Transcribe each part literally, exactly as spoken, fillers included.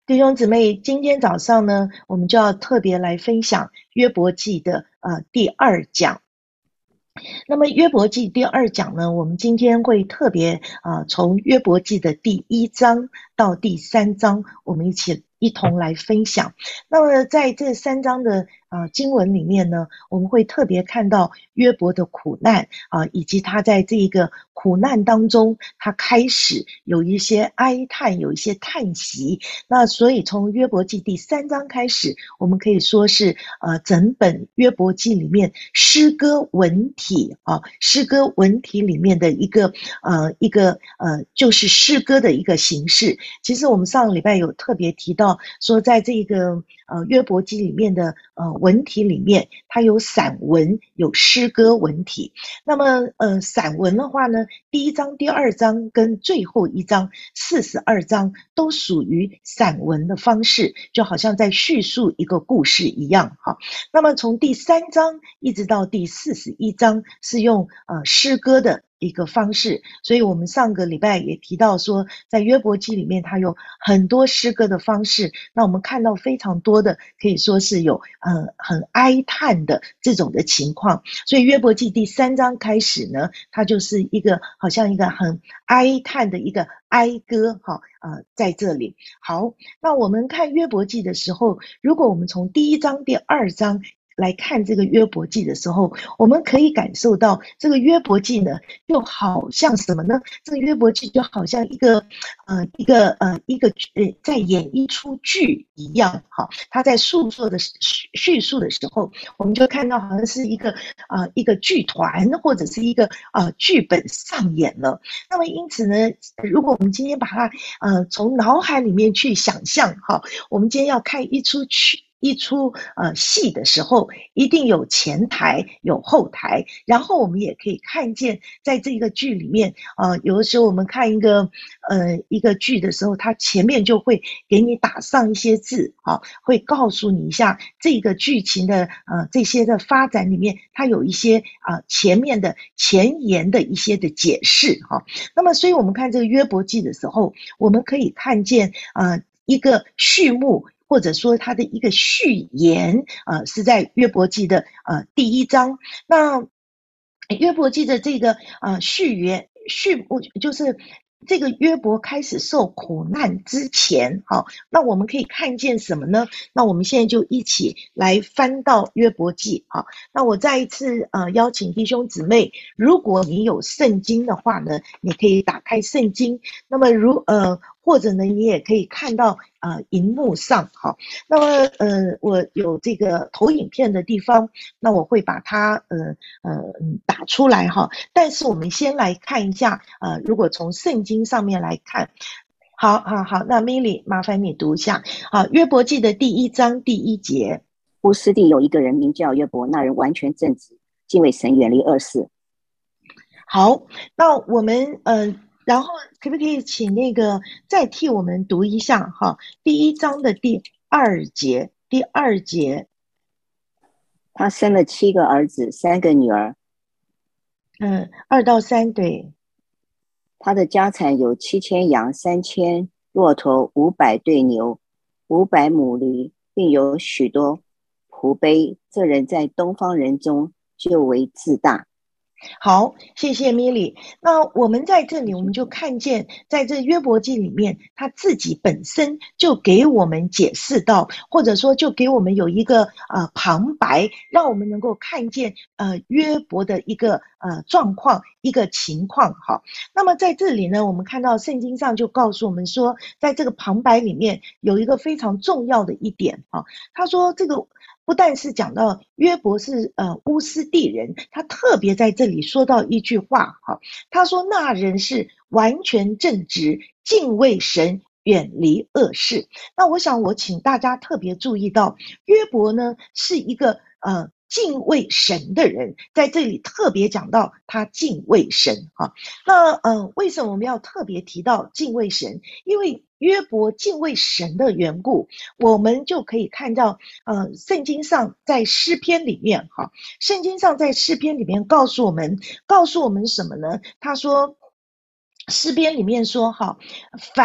弟兄姊妹，今天早上呢，我们就要特别来分享约伯记的呃第二讲。那么约伯记第二讲呢，我们今天会特别啊、呃、从约伯记的第一章到第三章，我们一起一同来分享。那么在这三章的啊、呃、经文里面呢，我们会特别看到约伯的苦难啊、呃，以及他在这个苦难当中，他开始有一些哀叹，有一些叹息。那所以从约伯记第三章开始，我们可以说是呃整本约伯记里面诗歌文体啊，诗歌文体里面的一个呃一个呃就是诗歌的一个形式。其实我们上个礼拜有特别提到说，在这个呃约伯记里面的呃文体里面，它有散文，有诗歌文体。那么呃散文的话呢，第一章、第二章跟最后一章四十二章都属于散文的方式，就好像在叙述一个故事一样哈。那么从第三章一直到第四十一章是用呃诗歌的一个方式，所以我们上个礼拜也提到说，在约伯记里面它有很多诗歌的方式，那我们看到非常多的可以说是有呃很哀叹的这种的情况，所以约伯记第三章开始呢，它就是一个好像一个很哀叹的一个哀歌哈，呃在这里。好，那我们看约伯记的时候，如果我们从第一章、第二章来看这个约伯记的时候，我们可以感受到这个约伯记呢，就好像什么呢？这个约伯记就好像一个呃一个呃一个呃在演一出剧一样，哈，他在诉说的叙叙述的时候，我们就看到好像是一个啊、呃、一个剧团或者是一个啊、呃、剧本上演了。那么因此呢，如果我们今天把它呃从脑海里面去想象哈，我们今天要看一出剧。一出呃戏的时候，一定有前台有后台，然后我们也可以看见，在这个剧里面，呃，有的时候我们看一个呃一个剧的时候，它前面就会给你打上一些字，啊，会告诉你一下这个剧情的呃这些的发展里面，它有一些啊、呃、前面的前言的一些的解释，哈、啊。那么，所以我们看这个约伯记的时候，我们可以看见啊、呃、一个序幕。或者说它的一个序言，呃，是在约伯记的呃第一章。那约伯记的这个呃序言序，就是这个约伯开始受苦难之前，好，那我们可以看见什么呢？那我们现在就一起来翻到约伯记，好，那我再一次呃邀请弟兄姊妹，如果你有圣经的话呢，你可以打开圣经，那么如呃或者呢，你也可以看到呃荧幕上，好，那么呃我有这个投影片的地方，那我会把它呃呃打出来哈。但是我们先来看一下，呃，如果从圣经上面来看，好好好，那 Milly 麻烦你读一下，好，约伯记的第一章第一节。 乌斯地有一个人名叫约伯，那人完全正直，敬畏神，远离恶事。 好，那我们嗯、呃，然后可不可以请那个再替我们读一下哈？第一章的第二节，第二节， 他生了七个儿子，三个女儿。 嗯，二到三，对， 他的家产有七千羊、三千骆驼、五百对牛、五百母驴，并有许多仆婢。这人在东方人中就为自大。 好，谢谢米莉。那我们在这里，我们就看见，在这约伯记里面，他自己本身就给我们解释到，或者说就给我们有一个呃旁白，让我们能够看见呃约伯的一个呃状况、一个情况。好，那么在这里呢，我们看到圣经上就告诉我们说，在这个旁白里面有一个非常重要的一点啊，他说这个。不但是讲到约伯是呃乌斯地人，他特别在这里说到一句话哈，他说那人是完全正直，敬畏神，远离恶事。那我想我请大家特别注意到，约伯呢是一个呃敬畏神的人，在这里特别讲到他敬畏神哈。那呃为什么我们要特别提到敬畏神？因为约伯敬畏神的缘故，我们就可以看到，呃，圣经上在诗篇里面，哈，圣经上在诗篇里面告诉我们，告诉我们什么呢？他说，诗篇里面说，哈，凡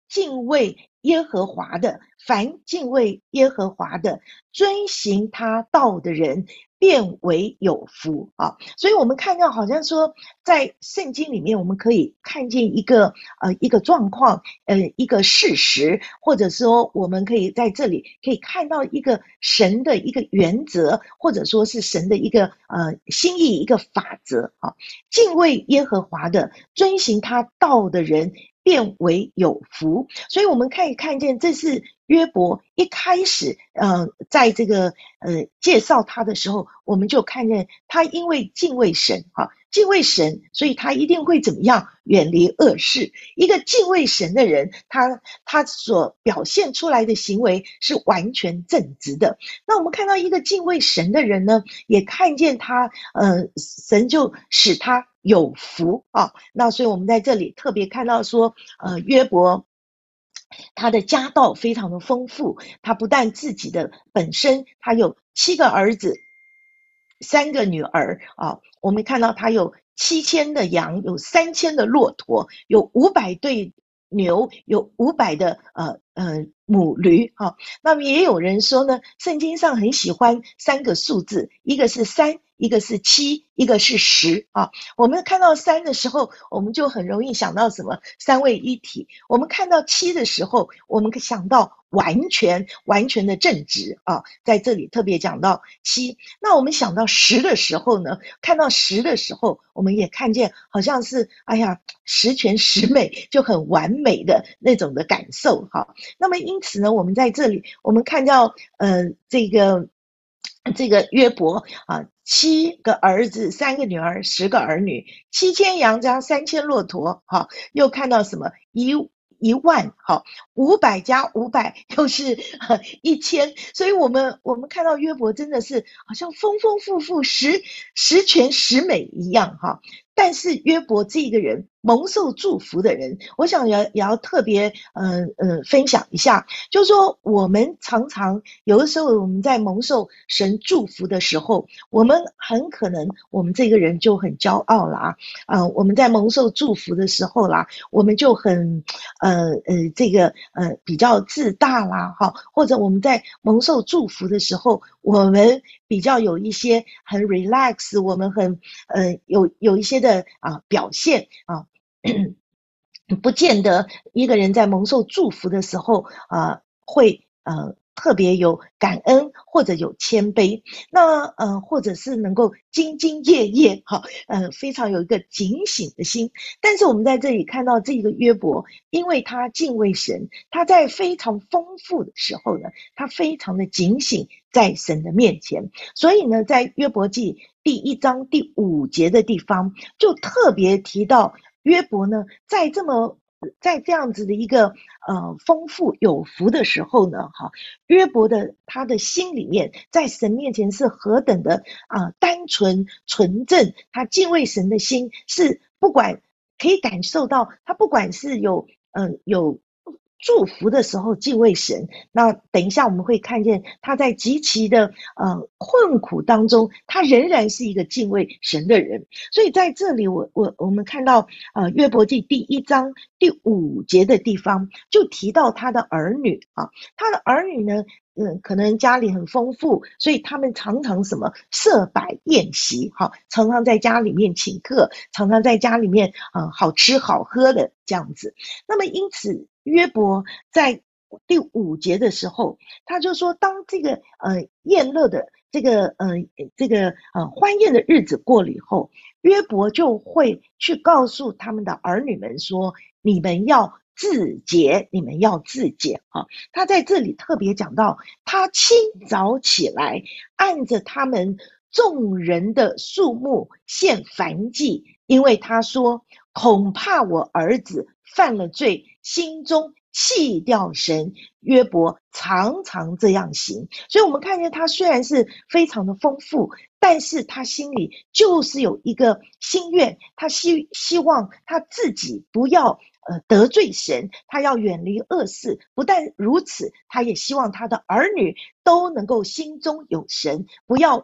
敬畏耶和华的，凡敬畏耶和华的，遵行他道的人，变为有福啊！所以我们看到，好像说，在圣经里面，我们可以看见一个呃一个状况，呃一个事实，或者说我们可以在这里可以看到一个神的一个原则，或者说是神的一个呃心意一个法则啊！敬畏耶和华的，遵行他道的人，变为有福。所以我们可以看见，这是约伯一开始呃在这个呃介绍他的时候，我们就看见他因为敬畏神啊，敬畏神，所以他一定会怎么样？远离恶事。一个敬畏神的人，他他所表现出来的行为是完全正直的。那我们看到一个敬畏神的人呢，也看见他呃神就使他有福啊。那所以我们在这里特别看到说，呃约伯他的家道非常的丰富，他不但自己的本身他有七个儿子，三个女儿啊，我们看到他有七千的羊，有三千的骆驼，有五百对牛，有五百的呃呃母驴啊。那么也有人说呢，圣经上很喜欢三个数字，一个是三，一个是七，一个是十啊。我们看到三的时候，我们就很容易想到什么？三位一体。我们看到七的时候，我们想到完全完全的正直啊，在这里特别讲到七。那我们想到十的时候呢，看到十的时候，我们也看见好像是哎呀十全十美，就很完美的那种的感受哈。那么因此呢，我们在这里我们看到呃这个这个约伯啊，七个儿子，三个女儿，十个儿女，七千羊加三千骆驼，哈，又看到什么一一万，好，五百加五百又是呃一千，所以我们我们看到约伯真的是好像丰丰富富，十十全十美一样哈。但是约伯这个人蒙受祝福的人，我想也也要特别嗯嗯、呃呃、分享一下，就是说我们常常有的时候我们在蒙受神祝福的时候，我们很可能我们这个人就很骄傲啦，啊、呃，我们在蒙受祝福的时候啦，我们就很呃呃这个呃比较自大啦，哈，或者我们在蒙受祝福的时候，我们比较有一些很 relax， 我们很呃有有一些的啊表现啊。不见得一个人在蒙受祝福的时候啊、呃，会呃特别有感恩或者有谦卑，那呃或者是能够兢兢业业哈，呃非常有一个警醒的心。但是我们在这里看到这个约伯，因为他敬畏神，他在非常丰富的时候呢，他非常的警醒在神的面前，所以呢，在约伯记第一章第五节的地方就特别提到。约伯呢，在这么在这样子的一个呃丰富有福的时候呢，哈，约伯的他的心里面在神面前是何等的啊、呃、单纯纯正，他敬畏神的心是不管可以感受到，他不管是有嗯、呃、有。祝福的时候敬畏神，那等一下我们会看见他在极其的呃困苦当中，他仍然是一个敬畏神的人。所以在这里我我我们看到呃约伯记第一章第五节的地方就提到他的儿女啊，他的儿女呢嗯，可能家里很丰富，所以他们常常什么设摆宴席，哈，常常在家里面请客，常常在家里面啊、呃、好吃好喝的这样子。那么因此约伯在第五节的时候，他就说，当这个呃宴乐的这个呃这个呃欢宴的日子过了以后，约伯就会去告诉他们的儿女们说，你们要自洁，你们要自洁啊！他在这里特别讲到，他清早起来，按着他们众人的数目献燔祭，因为他说，恐怕我儿子犯了罪，心中弃掉神。约伯常常这样行，所以我们看见他虽然是非常的丰富，但是他心里就是有一个心愿，他希希望他自己不要呃得罪神，他要远离恶事。不但如此，他也希望他的儿女都能够心中有神，不要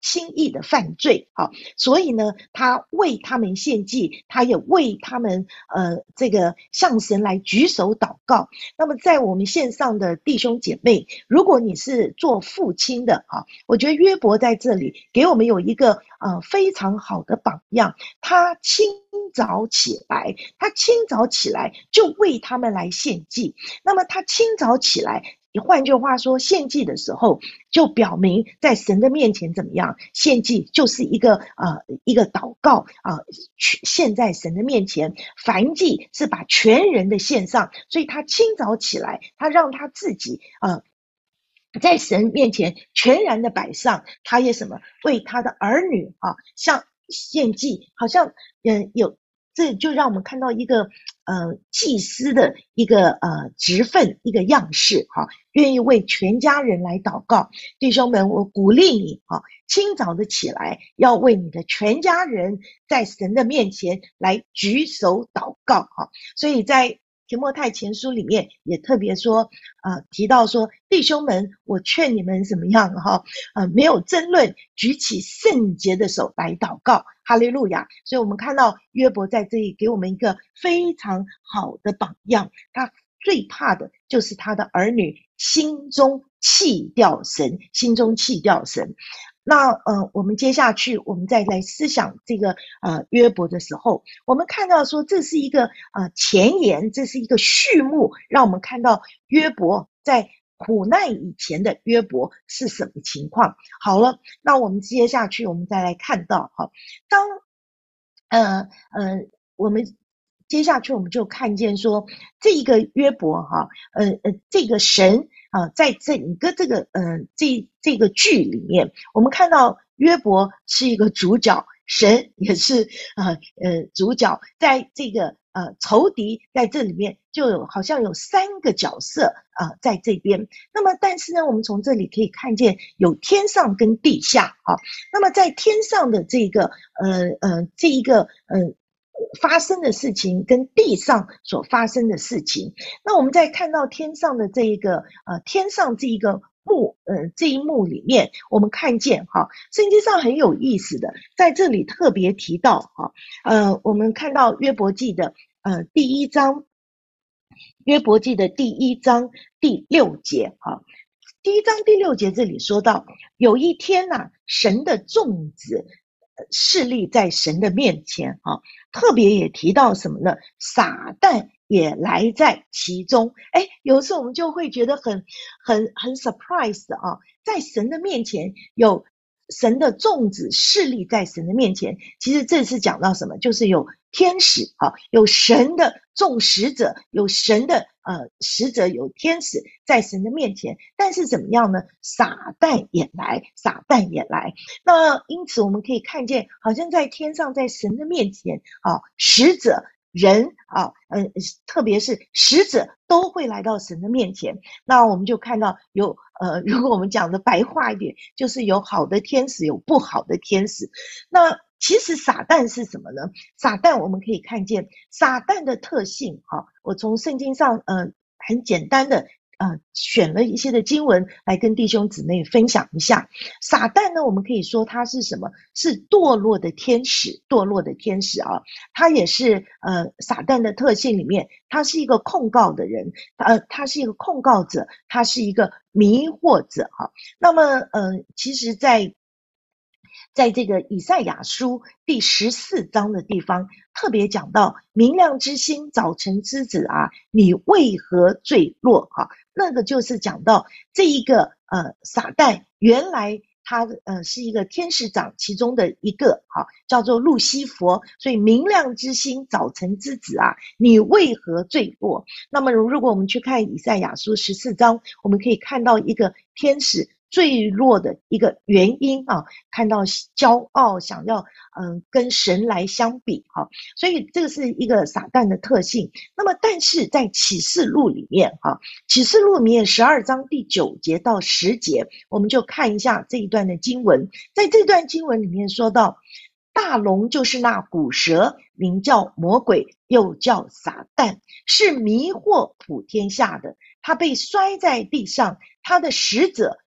轻易的犯罪啊，所以呢，他为他们献祭，他也为他们呃这个向神来举手祷告。那么在我们线上的弟兄姐妹，如果你是做父亲的啊，我觉得约伯在这里给我们有一个呃非常好的榜样，他清早起来，他清早起来就为他们来献祭。那么他清早起来，换句话说，献祭的时候就表明在神的面前怎么样？献祭就是一个呃一个祷告啊、呃，献在神的面前。燔祭是把全人的献上，所以他清早起来，他让他自己呃在神面前全然的摆上，他也什么为他的儿女啊，像献祭，好像嗯、呃、有。这就让我们看到一个呃祭司的一个呃职分一个样式哈、啊，愿意为全家人来祷告。弟兄们，我鼓励你啊，清早的起来，要为你的全家人在神的面前来举手祷告哈、啊。所以在提摩太前书里面也特别说，呃，提到说，弟兄们，我劝你们怎么样哈？呃，没有争论，举起圣洁的手来祷告，哈利路亚。所以我们看到约伯在这里给我们一个非常好的榜样，他最怕的就是他的儿女心中弃掉神，心中弃掉神。那呃，我们接下去我们再来思想这个呃约伯的时候，我们看到说这是一个呃前言，这是一个序幕，让我们看到约伯在苦难以前的约伯是什么情况。好了，那我们接下去我们再来看到哈，当呃呃我们接下去我们就看见说这一个约伯哈，呃呃这个神啊，在整个这个呃这这个剧里面，我们看到约伯是一个主角，神也是呃呃主角，在这个呃仇敌在这里面就有好像有三个角色啊、呃、在这边。那么但是呢，我们从这里可以看见有天上跟地下啊。那么在天上的这个呃呃这一个呃发生的事情跟地上所发生的事情，那我们在看到天上的这一个呃天上这一个幕呃这一幕里面，我们看见哈，圣经上很有意思的，在这里特别提到哈，呃我们看到约伯记的呃第一章，约伯记的第一章第六节哈。第一章第六节这里说到，有一天呐、啊，神的众子势力在神的面前啊，特别也提到什么呢？撒旦也来在其中。哎，有时候我们就会觉得很很很 surprise 啊，在神的面前有神的众子势力在神的面前，其实这是讲到什么？就是有天使啊，有神的众使者，有神的呃使者，有天使在神的面前。但是怎么样呢？撒旦也来，撒旦也来。那因此我们可以看见，好像在天上，在神的面前啊，使者。人啊，嗯，特别是使者都会来到神的面前。那我们就看到有呃，如果我们讲的白话一点，就是有好的天使，有不好的天使。那其实撒旦是什么呢？撒旦我们可以看见撒旦的特性啊，我从圣经上呃很简单的呃选了一些的经文来跟弟兄姊妹分享一下。撒旦呢，我们可以说他是什么？是堕落的天使，堕落的天使啊，他也是呃撒旦的特性里面，他是一个控告的人，呃，他是一个控告者，他是一个迷惑者哈、啊。那么呃，其实在在这个以赛亚书第十四章的地方，特别讲到明亮之星，早晨之子啊，你为何坠落啊？那个就是讲到这一个呃撒旦，原来他呃是一个天使长其中的一个，哈，叫做路西佛。所以明亮之星，早晨之子啊，你为何坠落？那么如果我们去看以赛亚书十四章，我们可以看到一个天使坠落的一个原因啊，看到骄傲，想要嗯跟神来相比哈、啊，所以这个是一个撒旦的特性。那么但是在启示录里面哈、啊，启示录里面十二章第九节到十节，我们就看一下这一段的经文。在这段经文里面说到，大龙就是那古蛇，名叫魔鬼，又叫撒旦，是迷惑普天下的。他被摔在地上，他的使者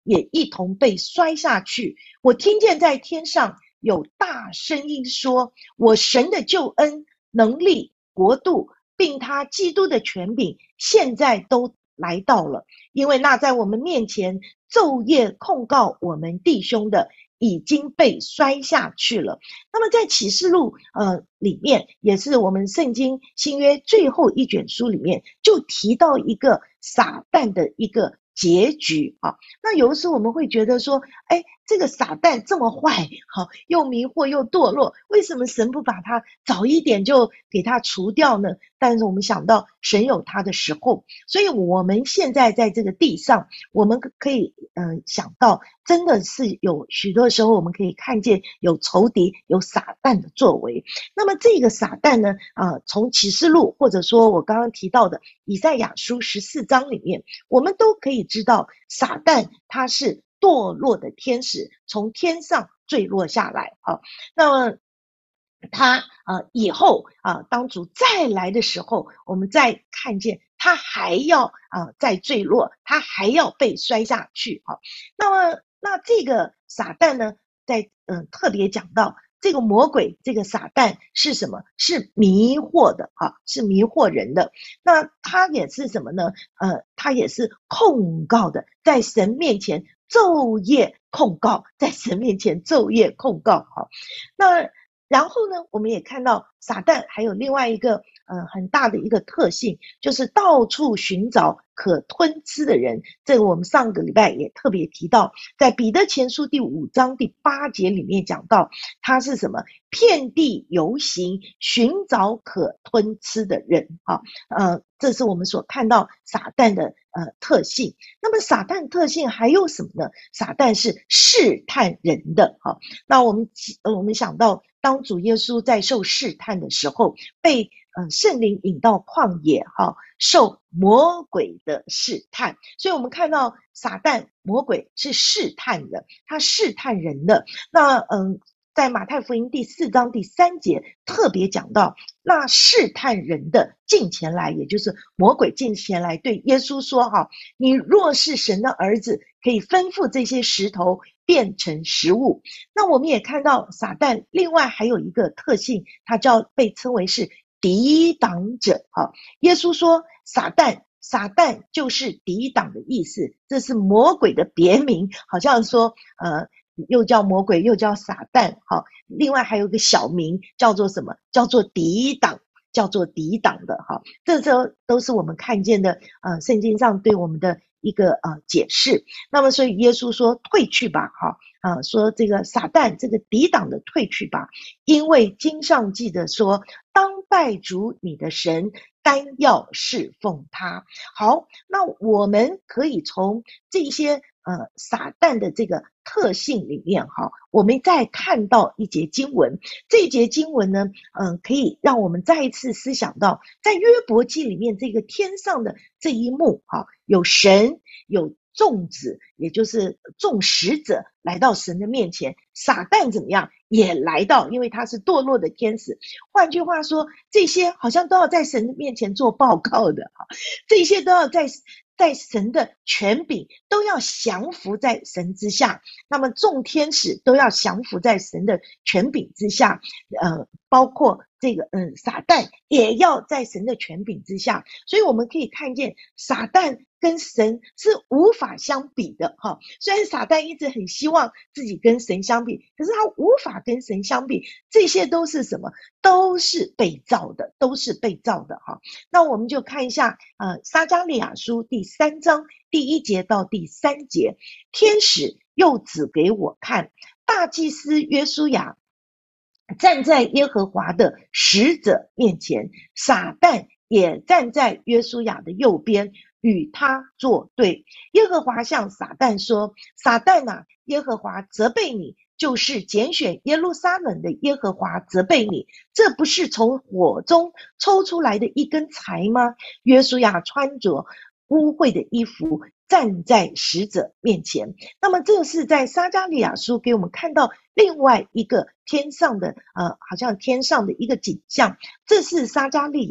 也一同被摔下去。我听见在天上有大声音说，我神的救恩、能力、国度，并他基督的权柄，现在都来到了。因为那在我们面前昼夜控告我们弟兄的，已经被摔下去了。那么在启示录呃里面，也是我们圣经新约最后一卷书里面，就提到一个撒旦的一个结局啊。那有的时候我们会觉得说，哎，这个撒旦这么坏，好，又迷惑又堕落，为什么神不把他早一点就给他除掉呢？但是我们想到神有他的时候，所以我们现在在这个地上，我们可以呃想到，真的是有许多时候我们可以看见有仇敌、有撒旦的作为。那么这个撒旦呢，呃，从启示录或者说我刚刚提到的以赛亚书十四章里面，我们都可以知道，撒旦他是堕落的天使，从天上坠落下来啊。那么他呃以后啊、呃，当主再来的时候，我们再看见他还要啊、呃、再坠落，他还要被摔下去啊。那么那这个撒旦呢，在嗯、呃、特别讲到这个魔鬼，这个撒旦是什么？是迷惑的啊，是迷惑人的。那他也是什么呢？呃，他也是控告的，在神面前昼夜控告，在神面前昼夜控告啊。那然后呢，我们也看到撒旦还有另外一个呃很大的一个特性，就是到处寻找可吞吃的人。这个我们上个礼拜也特别提到，在彼得前书第五章第八节里面讲到，他是什么？遍地游行，寻找可吞吃的人啊。呃，这是我们所看到撒旦的呃特性。那么撒旦特性还有什么呢？撒旦是试探人的啊。那我们呃我们想到，当主耶稣在受试探的时候，被呃圣灵引到旷野哈，受魔鬼的试探。所以我们看到撒旦魔鬼是试探的，他试探人的。那嗯。在马太福音第四章第三节特别讲到，那试探人的近前来，也就是魔鬼近前来对耶稣说哈，你若是神的儿子，可以吩咐这些石头变成食物。那我们也看到撒旦另外还有一个特性，它叫被称为是抵挡者哈。耶稣说撒旦撒旦就是抵挡的意思，这是魔鬼的别名，好像说呃又叫魔鬼又叫撒旦哈。另外还有一个小名叫做什么？叫做抵挡，叫做抵挡的哈。这都都是我们看见的呃圣经上对我们的一个呃解释。那么所以耶稣说退去吧哈啊、呃、说这个撒旦这个抵挡的退去吧，因为经上记得说，当拜主你的神，单要侍奉他。好，那我们可以从这些呃撒旦的这个特性里面哈，我们再看到一节经文。这一节经文呢，嗯、呃，可以让我们再一次思想到，在约伯记里面这个天上的这一幕哈，有神有众子，也就是众使者来到神的面前，撒旦怎么样也来到，因为他是堕落的天使。换句话说，这些好像都要在神的面前做报告的哈，这些都要在在神的权柄，都要降服在神之下。那么众天使都要降服在神的权柄之下，呃，包括这个嗯撒旦也要在神的权柄之下。所以我们可以看见撒旦跟神是无法相比的哈。虽然撒旦一直很希望自己跟神相比，可是他无法跟神相比。这些都是什么？都是被造的，都是被造的哈。那我们就看一下呃撒迦利亚书第三章第一节到第三节，天使又指给我看，大祭司约书亚站在耶和华的使者面前，撒旦也站在约书亚的右边，与他作对。耶和华向撒旦说，撒旦啊，耶和华责备你，就是拣选耶路撒冷的耶和华责备你，这不是从火中抽出来的一根柴吗？约书亚穿着污秽的衣服站在使者面前。那么这是在撒迦利亚书给我们看到另外一个天上的呃，好像天上的一个景象。这是撒迦利亚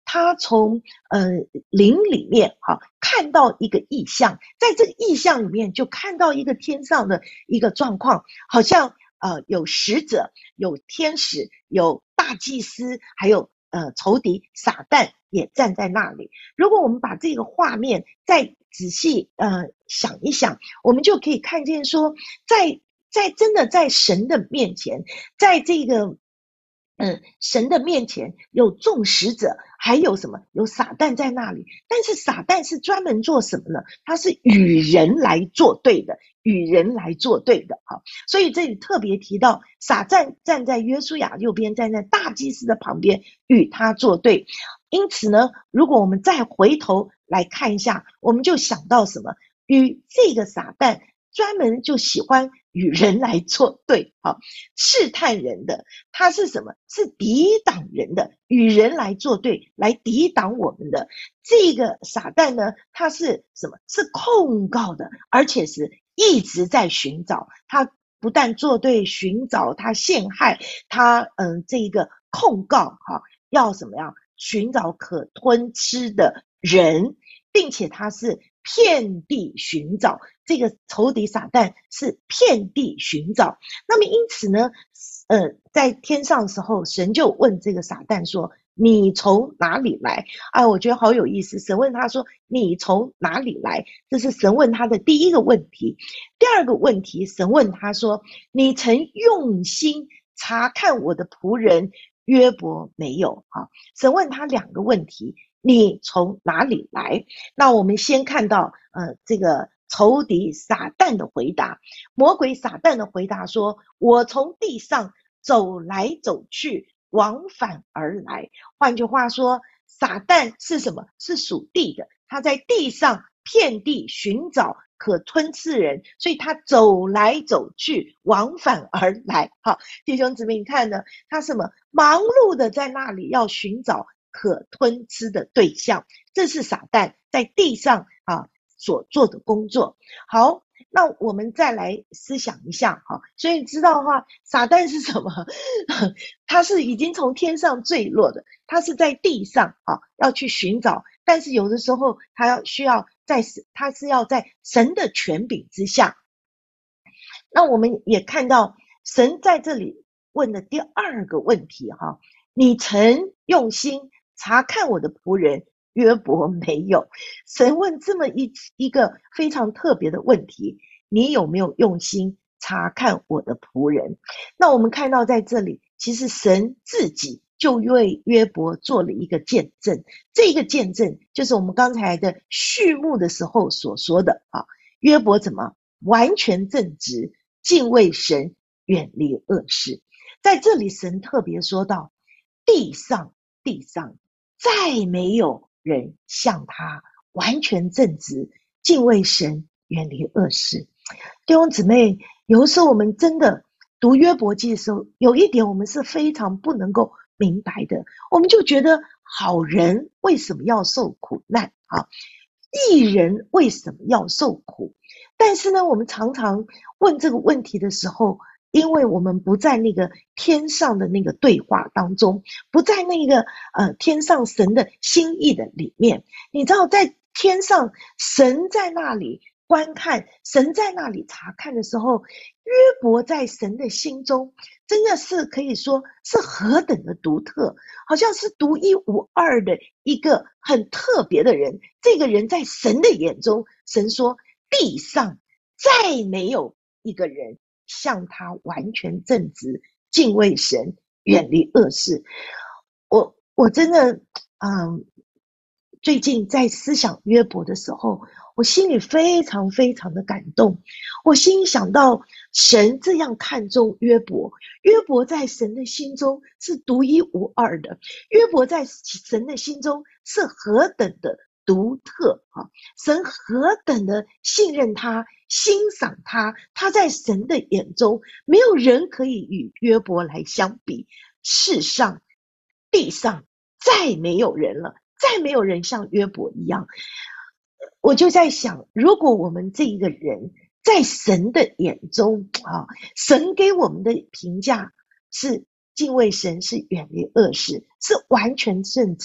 他从呃灵里面哈看到一个异象，在这个异象里面就看到一个天上的一个状况，好像呃有使者、有天使、有大祭司，还有呃仇敌撒旦也站在那里。如果我们把这个画面再仔细呃想一想，我们就可以看见说，在在真的在神的面前，在这个嗯，神的面前有众使者，还有什么？有撒旦在那里。但是撒旦是专门做什么呢？他是与人来作对的，与人来作对的。好，所以这里特别提到，撒旦站在约书亚右边，站在大祭司的旁边，与他作对。因此呢，如果我们再回头来看一下，我们就想到什么？与这个撒旦专门就喜欢与人来作对，好，试探人的，他是什么？是抵挡人的，与人来作对，来抵挡我们的。这个撒旦呢，他是什么？是控告的，而且是一直在寻找。他不但作对，寻找，他陷害，他嗯，这个控告，哈，要什么样？寻找可吞吃的人，并且他是遍地寻找，这个仇敌撒旦是遍地寻找。那么因此呢，呃，在天上的时候，神就问这个撒旦说：“你从哪里来？”啊，我觉得好有意思。神问他说：“你从哪里来？”这是神问他的第一个问题。第二个问题，神问他说：“你曾用心查看我的仆人约伯没有？”好，神问他两个问题。你从哪里来？那我们先看到呃这个仇敌撒旦的回答。魔鬼撒旦的回答说：“我从地上走来走去，往返而来。”换句话说，撒旦是什么？是属地的，他在地上遍地寻找可吞吃人，所以他走来走去，往返而来。好，弟兄姊妹，你看呢？他什么？忙碌的在那里要寻找可吞吃的对象，这是撒旦在地上啊所做的工作。好，那我们再来思想一下哈，所以你知道的话，撒旦是什么？他是已经从天上坠落的，他是在地上啊要去寻找，但是有的时候他要需要在他是要在神的权柄之下。那我们也看到神在这里问的第二个问题哈，你曾用心查看我的仆人约伯没有？神问这么一一个非常特别的问题，你有没有用心查看我的仆人？那我们看到在这里，其实神自己就为约伯做了一个见证，这个见证就是我们刚才的序幕的时候所说的啊，约伯怎么完全正直，敬畏神，远离恶事。在这里神特别说到，地上地上再没有人像他完全正直，敬畏神，远离恶事。弟兄姊妹，有的时候我们真的读约伯记的时候，有一点我们是非常不能够明白的，我们就觉得好人为什么要受苦难啊？义人为什么要受苦？但是呢，我们常常问这个问题的时候，因为我们不在那个天上的那个对话当中，不在那个呃天上神的心意的里面。你知道，在天上神在那里观看，神在那里查看的时候，约伯在神的心中真的是可以说是何等的独特，好像是独一无二的一个很特别的人。这个人在神的眼中，神说地上再没有一个人像他完全正直，敬畏神，远离恶事。我我真的嗯，最近在思想约伯的时候，我心里非常非常的感动。我心里想到神这样看重约伯，约伯在神的心中是独一无二的，约伯在神的心中是何等的独特啊！神何等的信任他，欣赏他，他在神的眼中没有人可以与约伯来相比。世上地上再没有人了，再没有人像约伯一样。我就在想，如果我们这一个人在神的眼中啊，神给我们的评价是敬畏神，是远离恶事，是完全正直，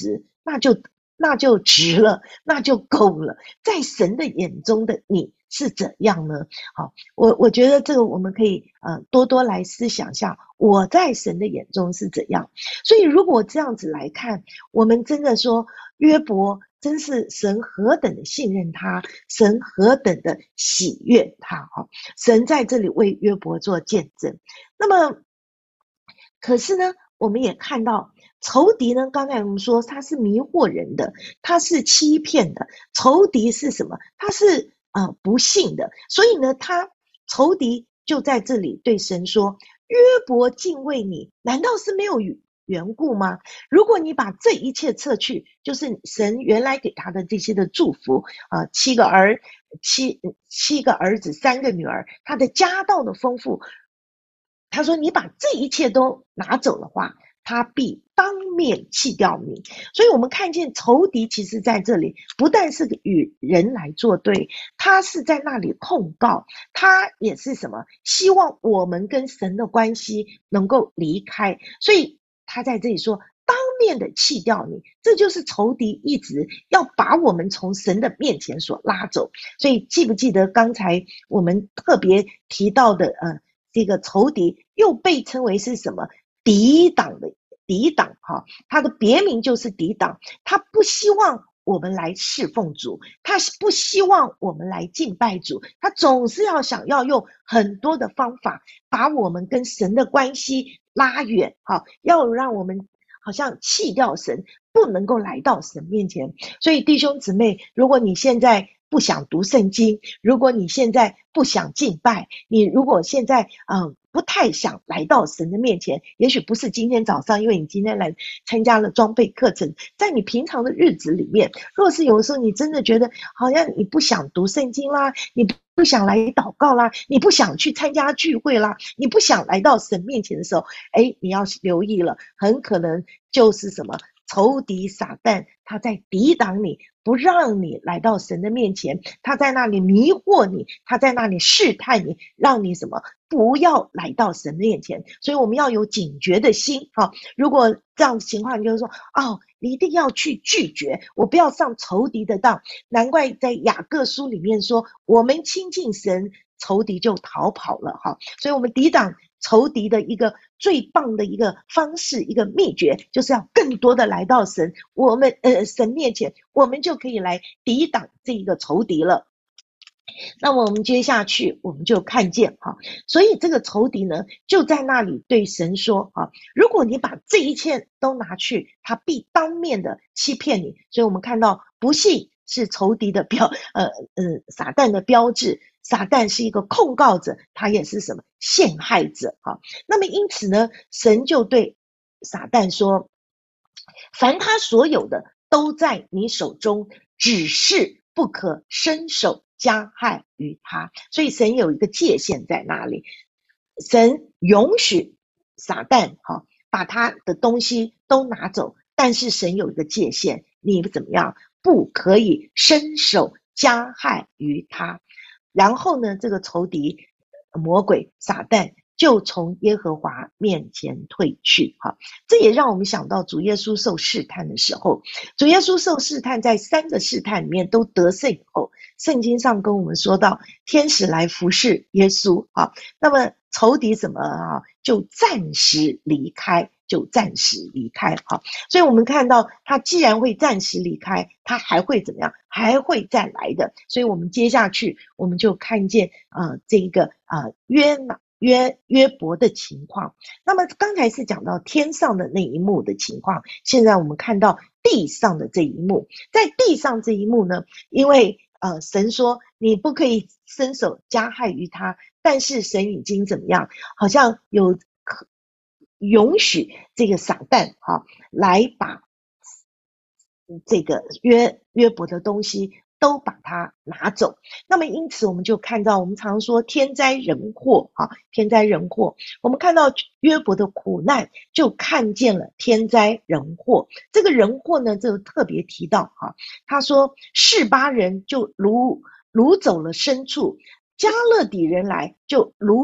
那就那就值了，那就够了。在神的眼中的你是怎样呢？好，我我觉得这个我们可以呃多多来思想一下，我在神的眼中是怎样。所以如果这样子来看，我们真的说约伯真是神何等的信任他，神何等的喜悦他，哈，神在这里为约伯做见证。那么可是呢，我们也看到仇敌呢，刚才我们说他是迷惑人的，他是欺骗的。仇敌是什么？他是呃不信的。所以呢，他仇敌就在这里对神说：约伯敬畏你，难道是没有缘故吗？如果你把这一切撤去，就是神原来给他的这些的祝福啊、呃，七个儿七七个儿子，三个女儿，他的家道的丰富。他说你把这一切都拿走的话，他必当面弃掉你。所以我们看见仇敌其实在这里不但是与人来作对，他是在那里控告，他也是什么？希望我们跟神的关系能够离开。所以他在这里说当面的弃掉你，这就是仇敌一直要把我们从神的面前所拉走。所以记不记得刚才我们特别提到的呃这个仇敌又被称为是什么？敌党的敌党哈，他的别名就是敌党。他不希望我们来侍奉主，他不希望我们来敬拜主，他总是要想要用很多的方法把我们跟神的关系拉远，哈，要让我们好像弃掉神，不能够来到神面前。所以弟兄姊妹，如果你现在不想读圣经，如果你现在不想敬拜，你如果现在嗯不太想来到神的面前，也许不是今天早上，因为你今天来参加了装备课程，在你平常的日子里面，若是有的时候你真的觉得好像你不想读圣经啦，你不想来祷告啦，你不想去参加聚会啦，你不想来到神面前的时候，哎，你要留意了，很可能就是什么仇敌撒旦，他在抵挡你，不让你来到神的面前，他在那里迷惑你，他在那里试探你，让你什么不要来到神面前。所以我们要有警觉的心哈。如果这样的情况，就是说哦，你一定要去拒绝，我不要上仇敌的当。难怪在雅各书里面说，我们亲近神，仇敌就逃跑了哈。所以我们抵挡仇敌的一个最棒的一个方式，一个秘诀，就是要更多的来到神我们呃神面前，我们就可以来抵挡这一个仇敌了。那么我们接下去我们就看见哈，所以这个仇敌呢就在那里对神说啊，如果你把这一切都拿去，他必当面的欺骗你。所以我们看到不信是仇敌的标呃呃撒旦的标志，撒旦是一个控告者，他也是什么陷害者啊。那么因此呢，神就对撒旦说，凡他所有的都在你手中，只是不可伸手加害于他。所以神有一个界限在那里，神允许撒旦哈把他的东西都拿走，但是神有一个界限，你怎么样不可以伸手加害于他。然后呢，这个仇敌魔鬼撒旦就从耶和华面前退去哈。这也让我们想到主耶稣受试探的时候，主耶稣受试探在三个试探里面都得胜以后，圣经上跟我们说到天使来服侍耶稣啊，那么仇敌怎么啊就暂时离开，就暂时离开哈。所以我们看到他既然会暂时离开，他还会怎么样？还会再来的。所以我们接下去我们就看见啊、呃、这个啊、呃、约拿约约伯的情况。那么刚才是讲到天上的那一幕的情况，现在我们看到地上的这一幕。在地上这一幕呢，因为呃神说你不可以伸手加害于他，但是神已经怎么样？好像有允许这个撒旦哈、啊、来把这个约约伯的东西都把它拿走。那么因此我们就看到，我们常说天灾人祸啊，天灾人祸。我们看到约伯的苦难，就看见了天灾人祸。这个人祸呢，就特别提到哈、啊，他说示巴人就掳掳走了牲畜，加勒底人来就掳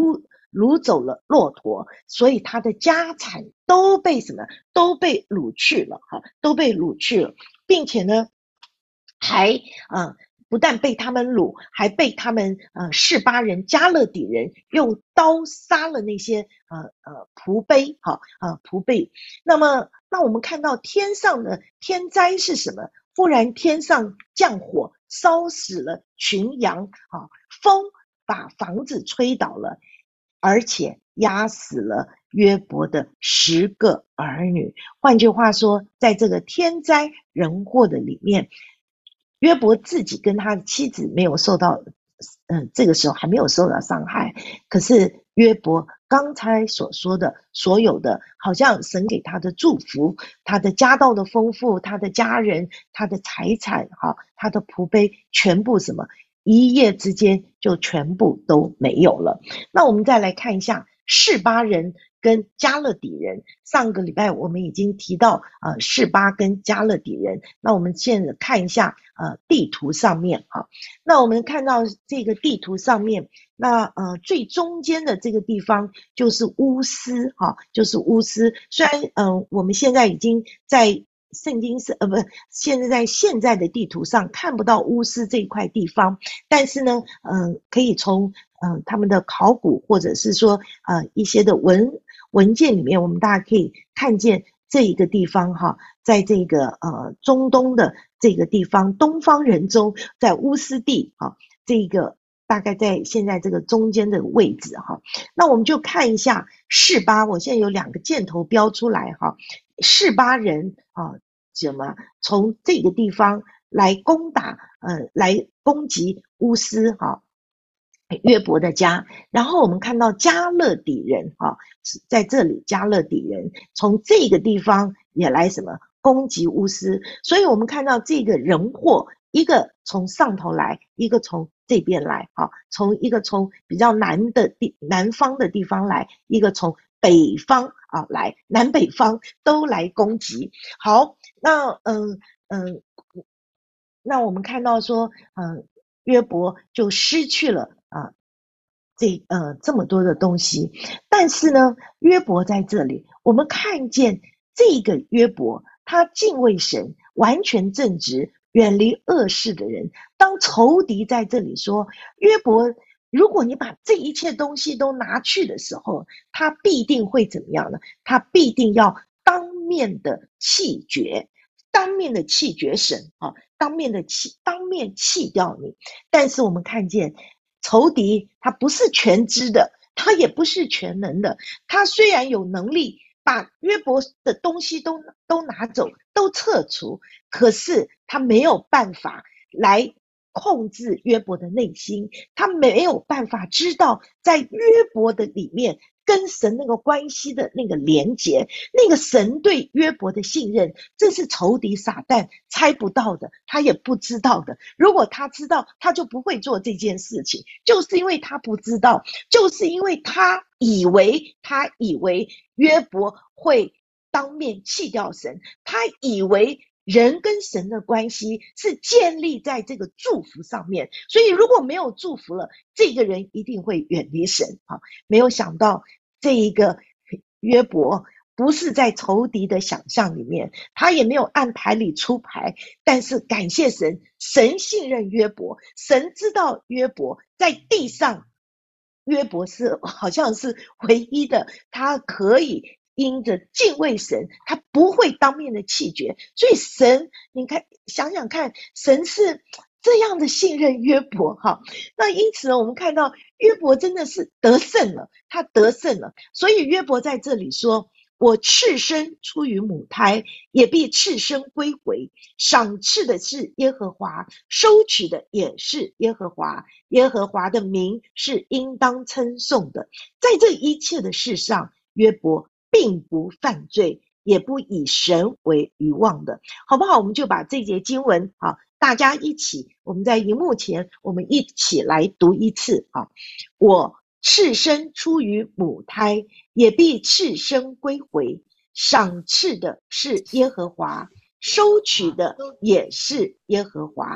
掳走了骆驼，所以他的家产都被什么？都被掳去了，哈，都被掳去了，并且呢，还啊、呃不但被他们掳，还被他们呃示巴人、加勒底人用刀杀了那些呃呃仆婢，哈呃仆婢。那么，那我们看到天上的天灾是什么？忽然天上降火，烧死了群羊，啊，风把房子吹倒了，而且压死了约伯的十个儿女。换句话说，在这个天灾人祸的里面，约伯自己跟他的妻子没有受到，嗯、呃，这个时候还没有受到伤害。可是约伯刚才所说的所有的，好像神给他的祝福，他的家道的丰富，他的家人，他的财产，哈，他的仆婢，全部什么，一夜之间就全部都没有了。那我们再来看一下示巴人跟加勒底人，上个礼拜我们已经提到呃示巴跟加勒底人。那我们现在看一下呃地图上面哈，那我们看到这个地图上面，那呃最中间的这个地方就是乌斯哈，就是乌斯。虽然嗯、呃、我们现在已经在圣经是呃不现在在现在的地图上看不到乌斯这一块地方，但是呢嗯、呃、可以从嗯、呃他们的考古或者是说呃一些的文文件里面，我们大家可以看见这一个地方哈，在这个呃中东的这个地方，东方人中，在乌斯地哈，这个大概在现在这个中间的位置哈。那我们就看一下示巴，我现在有两个箭头标出来哈，示巴人啊，怎么从这个地方来攻打呃来攻击乌斯哈。约伯的家，然后我们看到加勒底人哈，在这里加勒底人从这个地方也来什么攻击乌斯，所以我们看到这个人祸，一个从上头来，一个从这边来，哈，从一个从比较南的地南方的地方来，一个从北方啊来，南北方都来攻击。好，那嗯嗯，那我们看到说，嗯，约伯就失去了。啊，这呃这么多的东西，但是呢，约伯在这里，我们看见这个约伯，他敬畏神，完全正直，远离恶事的人。当仇敌在这里说约伯，如果你把这一切东西都拿去的时候，他必定会怎么样呢？他必定要当面的弃绝。当面的弃绝神啊，当面的弃，当面弃掉你。但是我们看见仇敌，他不是全知的，他也不是全能的。他虽然有能力把约伯的东西都都拿走，都撤除，可是他没有办法来控制约伯的内心，他没有办法知道在约伯的里面跟神那个关系的那个连结，那个神对约伯的信任，这是仇敌撒旦猜不到的，他也不知道的。如果他知道，他就不会做这件事情，就是因为他不知道，就是因为他以为他以为约伯会当面弃掉神，他以为人跟神的关系是建立在这个祝福上面，所以如果没有祝福了，这个人一定会远离神啊！没有想到这一个约伯不是在仇敌的想象里面，他也没有按牌理出牌，但是感谢神，神信任约伯，神知道约伯在地上，约伯是好像是唯一的，他可以因着敬畏神，他不会当面的弃绝。所以神，你看想想看，神是这样的信任约伯哈。那因此我们看到约伯真的是得胜了，他得胜了。所以约伯在这里说，我赤身出于母胎，也必赤身归回。赏赐的是耶和华，收取的也是耶和华。耶和华的名是应当称颂的。在这一切的事上，约伯并不犯罪，也不以神为愚妄的，好不好？我们就把这节经文啊，大家一起，我们在荧幕前，我们一起来读一次啊。我赤身出于母胎，也必赤身归回。赏赐的是耶和华，收取的也是耶和华。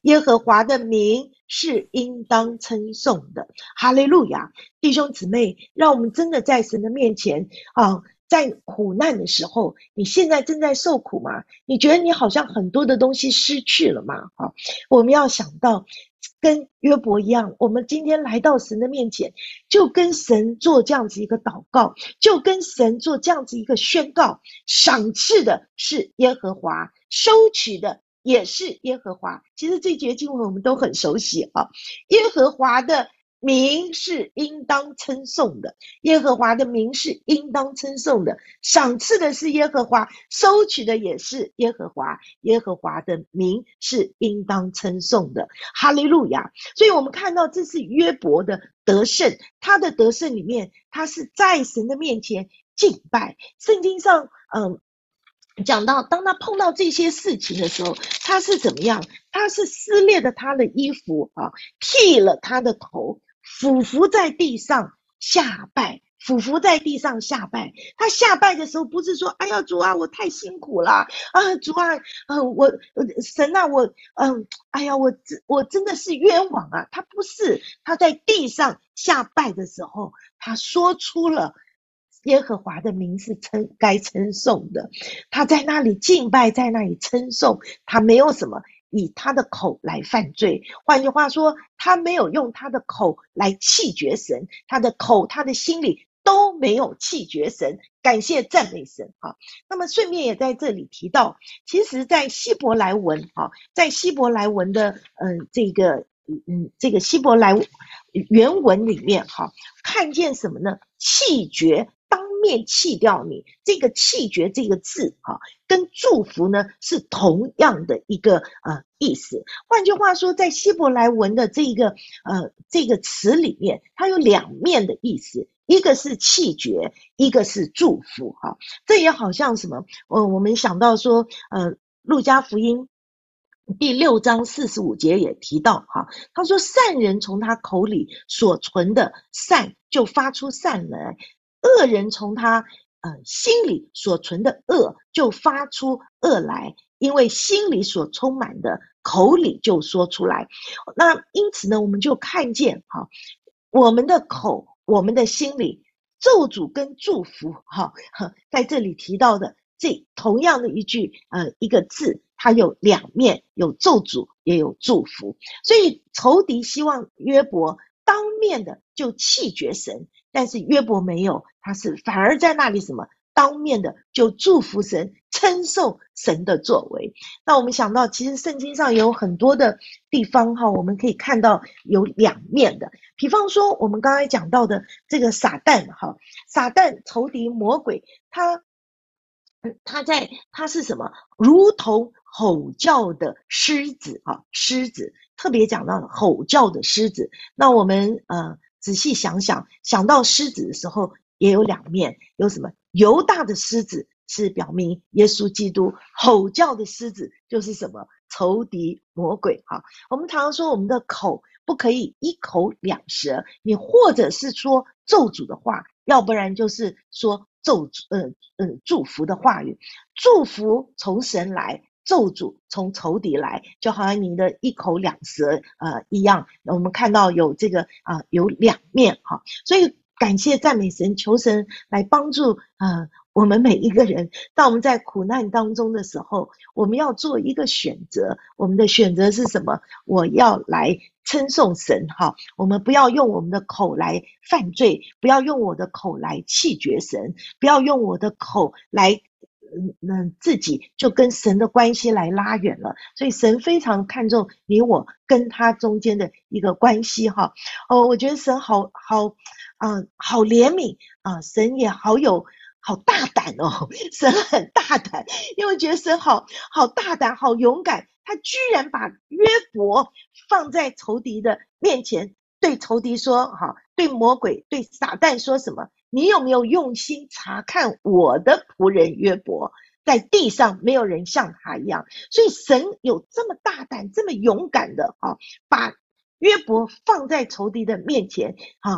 耶和华的名是应当称颂的。哈利路亚！弟兄姊妹，让我们真的在神的面前啊，在苦难的时候，你现在正在受苦吗？你觉得你好像很多的东西失去了吗？啊，我们要想到跟约伯一样，我们今天来到神的面前，就跟神做这样子一个祷告，就跟神做这样子一个宣告，赏赐的是耶和华，收取的也是耶和华。其实这节经文我们都很熟悉啊，耶和华的名是应当称颂的，耶和华的名是应当称颂的，赏赐的是耶和华，收取的也是耶和华，耶和华的名是应当称颂的。哈利路亚！所以我们看到这是约伯的得胜，他的得胜里面，他是在神的面前敬拜。圣经上嗯讲到当他碰到这些事情的时候，他是怎么样？他是撕裂了他的衣服啊，剃了他的头，俯伏在地上下拜，俯伏在地上下拜。他下拜的时候不是说哎呀主啊我太辛苦了啊，主啊呃我神啊我嗯哎呀我我真的是冤枉啊，他不是，他在地上下拜的时候，他说出了耶和华的名是称该称颂的，他在那里敬拜，在那里称颂，他没有什么以他的口来犯罪。换句话说，他没有用他的口来弃绝神，他的口他的心里都没有弃绝神，感谢赞美神啊。那么顺便也在这里提到，其实在希伯来文啊，在希伯来文的嗯、呃、这个嗯这个希伯来原文里面哈、啊，看见什么呢？弃绝，当面弃掉你，这个弃绝这个字啊，跟祝福呢是同样的一个呃意思。换句话说，在希伯来文的这个呃这个词里面，它有两面的意思，一个是弃绝，一个是祝福哈、啊。这也好像什么？呃，我们想到说，呃，路加福音第六章四十五节也提到哈，他说善人从他口里所存的善就发出善来，恶人从他呃心里所存的恶就发出恶来，因为心里所充满的口里就说出来。那因此呢，我们就看见哈，我们的口，我们的心里，咒诅跟祝福哈，在这里提到的这同样的一句呃一个字，它有两面，有咒诅也有祝福。所以仇敌希望约伯当面的就弃绝神，但是约伯没有，他是反而在那里什么当面的就祝福神，称颂神的作为。那我们想到其实圣经上有很多的地方哈，我们可以看到有两面的。比方说我们刚才讲到的这个撒旦哈，撒旦仇敌魔鬼，他他在他是什么？如同吼叫的狮子啊，狮子特别讲到吼叫的狮子。那我们呃仔细想想，想到狮子的时候也有两面，有什么？犹大的狮子是表明耶稣基督，吼叫的狮子就是什么？仇敌魔鬼哈。我们常常说我们的口不可以一口两舌，你或者是说咒诅的话，要不然就是说咒呃呃祝福的话语，祝福从神来，咒诅从仇敌来，就好像你的一口两舌呃一样。我们看到有这个啊、呃、有两面哈，所以感谢赞美神，求神来帮助呃我们每一个人。当我们在苦难当中的时候，我们要做一个选择，我们的选择是什么？我要来称颂神哈，我们不要用我们的口来犯罪，不要用我的口来弃绝神，不要用我的口来嗯嗯，自己就跟神的关系来拉远了。所以神非常看重你我跟他中间的一个关系哈。哦，我觉得神好好嗯、呃、好怜悯啊、呃，神也好有好大胆哦，神很大胆，因为觉得神好好大胆好勇敢，他居然把约伯放在仇敌的面前，对仇敌说哈，对魔鬼对撒旦说什么？你有没有用心查看我的仆人约伯？在地上没有人像他一样。所以神有这么大胆这么勇敢的啊，把约伯放在仇敌的面前啊，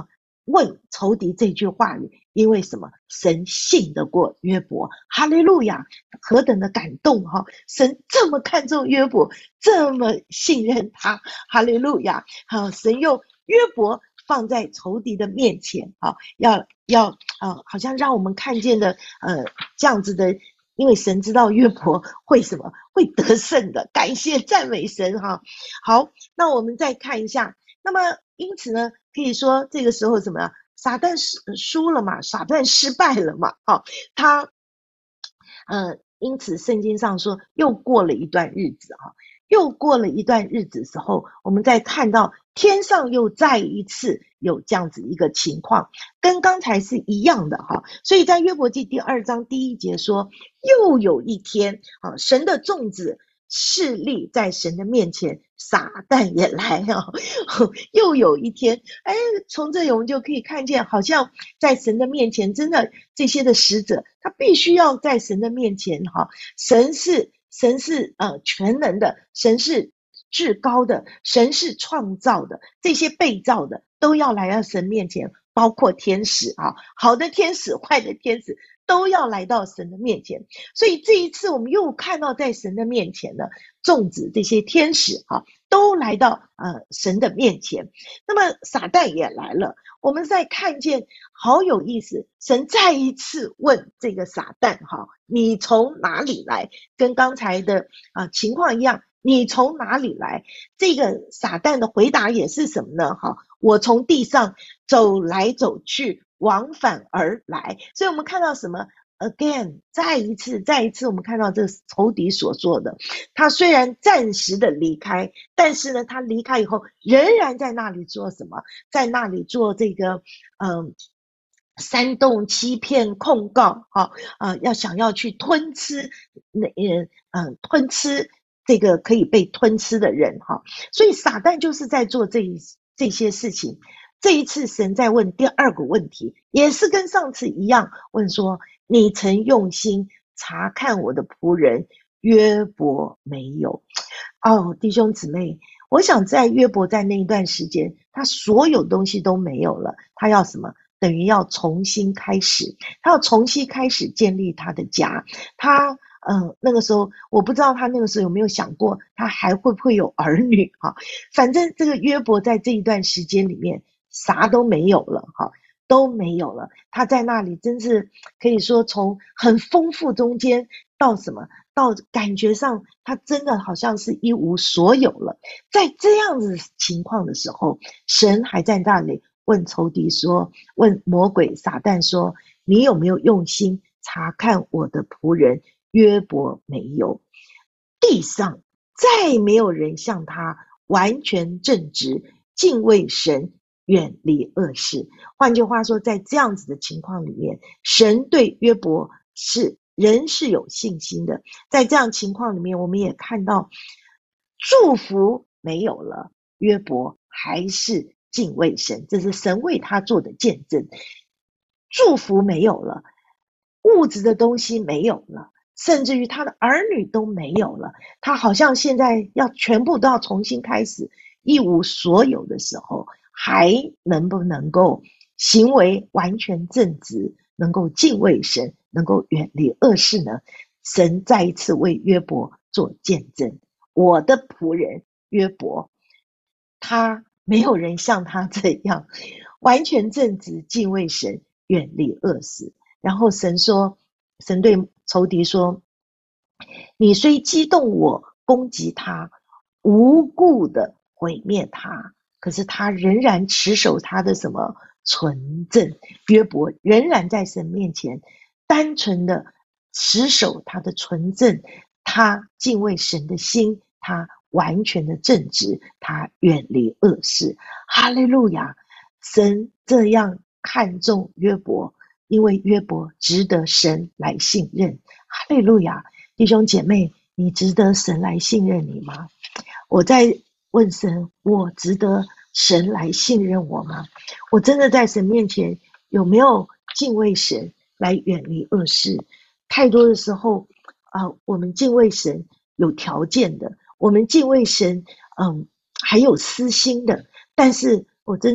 问仇敌这句话语，因为什么？神信得过约伯，哈利路亚！何等的感动哈！神这么看重约伯，这么信任他，哈利路亚！好，神用约伯放在仇敌的面前，好，要要呃，好像让我们看见的呃这样子的。因为神知道约伯会什么，会得胜的，感谢赞美神哈。好，那我们再看一下，那么因此呢，可以说这个时候什么呀？撒旦输了嘛，撒旦失败了嘛，哦，他，呃，因此圣经上说，又过了一段日子哈，又过了一段日子之后，我们再看到天上又再一次有这样子一个情况，跟刚才是一样的哈。所以在约伯记第二章第一节说，又有一天啊，神的众子势力在神的面前，撒旦也来啊，又有一天，哎，从这里我们就可以看见，好像在神的面前，真的这些的使者，他必须要在神的面前哈，神是神是呃全能的，神是至高的，神是创造的，这些被造的都要来到神面前，包括天使啊，好的天使、坏的天使都要来到神的面前。所以这一次我们又看到在神的面前呢，众子这些天使啊，都来到呃神的面前。那么撒旦也来了，我们再看见好有意思，神再一次问这个撒旦哈，你从哪里来？跟刚才的啊、呃、情况一样。你从哪里来？这个撒旦的回答也是什么呢？哈，我从地上走来走去，往返而来。所以我们看到什么 ？Again， 再一次，再一次，我们看到这仇敌所做的。他虽然暂时的离开，但是呢，他离开以后，仍然在那里做什么？在那里做这个，嗯。煽动、欺骗、控告，哈、呃，要想要去吞吃，那嗯、呃、吞吃这个可以被吞吃的人，哈，所以撒旦就是在做这一这些事情。这一次神在问第二个问题，也是跟上次一样，问说：你曾用心查看我的仆人约伯没有？哦，弟兄姊妹，我想在约伯在那一段时间，他所有东西都没有了，他要什么？等于要重新开始，他要重新开始建立他的家。他嗯、呃，那个时候我不知道他那个时候有没有想过，他还会不会有儿女哈？反正这个约伯在这一段时间里面啥都没有了哈，都没有了。他在那里真是可以说从很丰富中间到什么，到感觉上他真的好像是一无所有了。在这样子情况的时候，神还在那里。问仇敌说，问魔鬼撒旦说，你有没有用心查看我的仆人约伯没有？地上再没有人像他完全正直，敬畏神，远离恶事。换句话说，在这样子的情况里面，神对约伯是人是有信心的。在这样情况里面，我们也看到祝福没有了，约伯还是敬畏神，这是神为他做的见证。祝福没有了，物质的东西没有了，甚至于他的儿女都没有了，他好像现在要全部都要重新开始，一无所有的时候，还能不能够行为完全正直，能够敬畏神，能够远离恶事呢？神再一次为约伯做见证，我的仆人约伯，他没有人像他这样完全正直，敬畏神，远离恶事。然后神说，神对仇敌说，你虽激动我攻击他，无故的毁灭他，可是他仍然持守他的什么纯正。约伯仍然在神面前单纯的持守他的纯正，他敬畏神的心，他完全的正直，他远离恶事。哈利路亚！神这样看重约伯，因为约伯值得神来信任。哈利路亚！弟兄姐妹，你值得神来信任你吗？我在问神，我值得神来信任我吗？我真的在神面前有没有敬畏神来远离恶事？太多的时候啊、呃，我们敬畏神有条件的，我们敬畏神嗯，还有私心的，但是我真是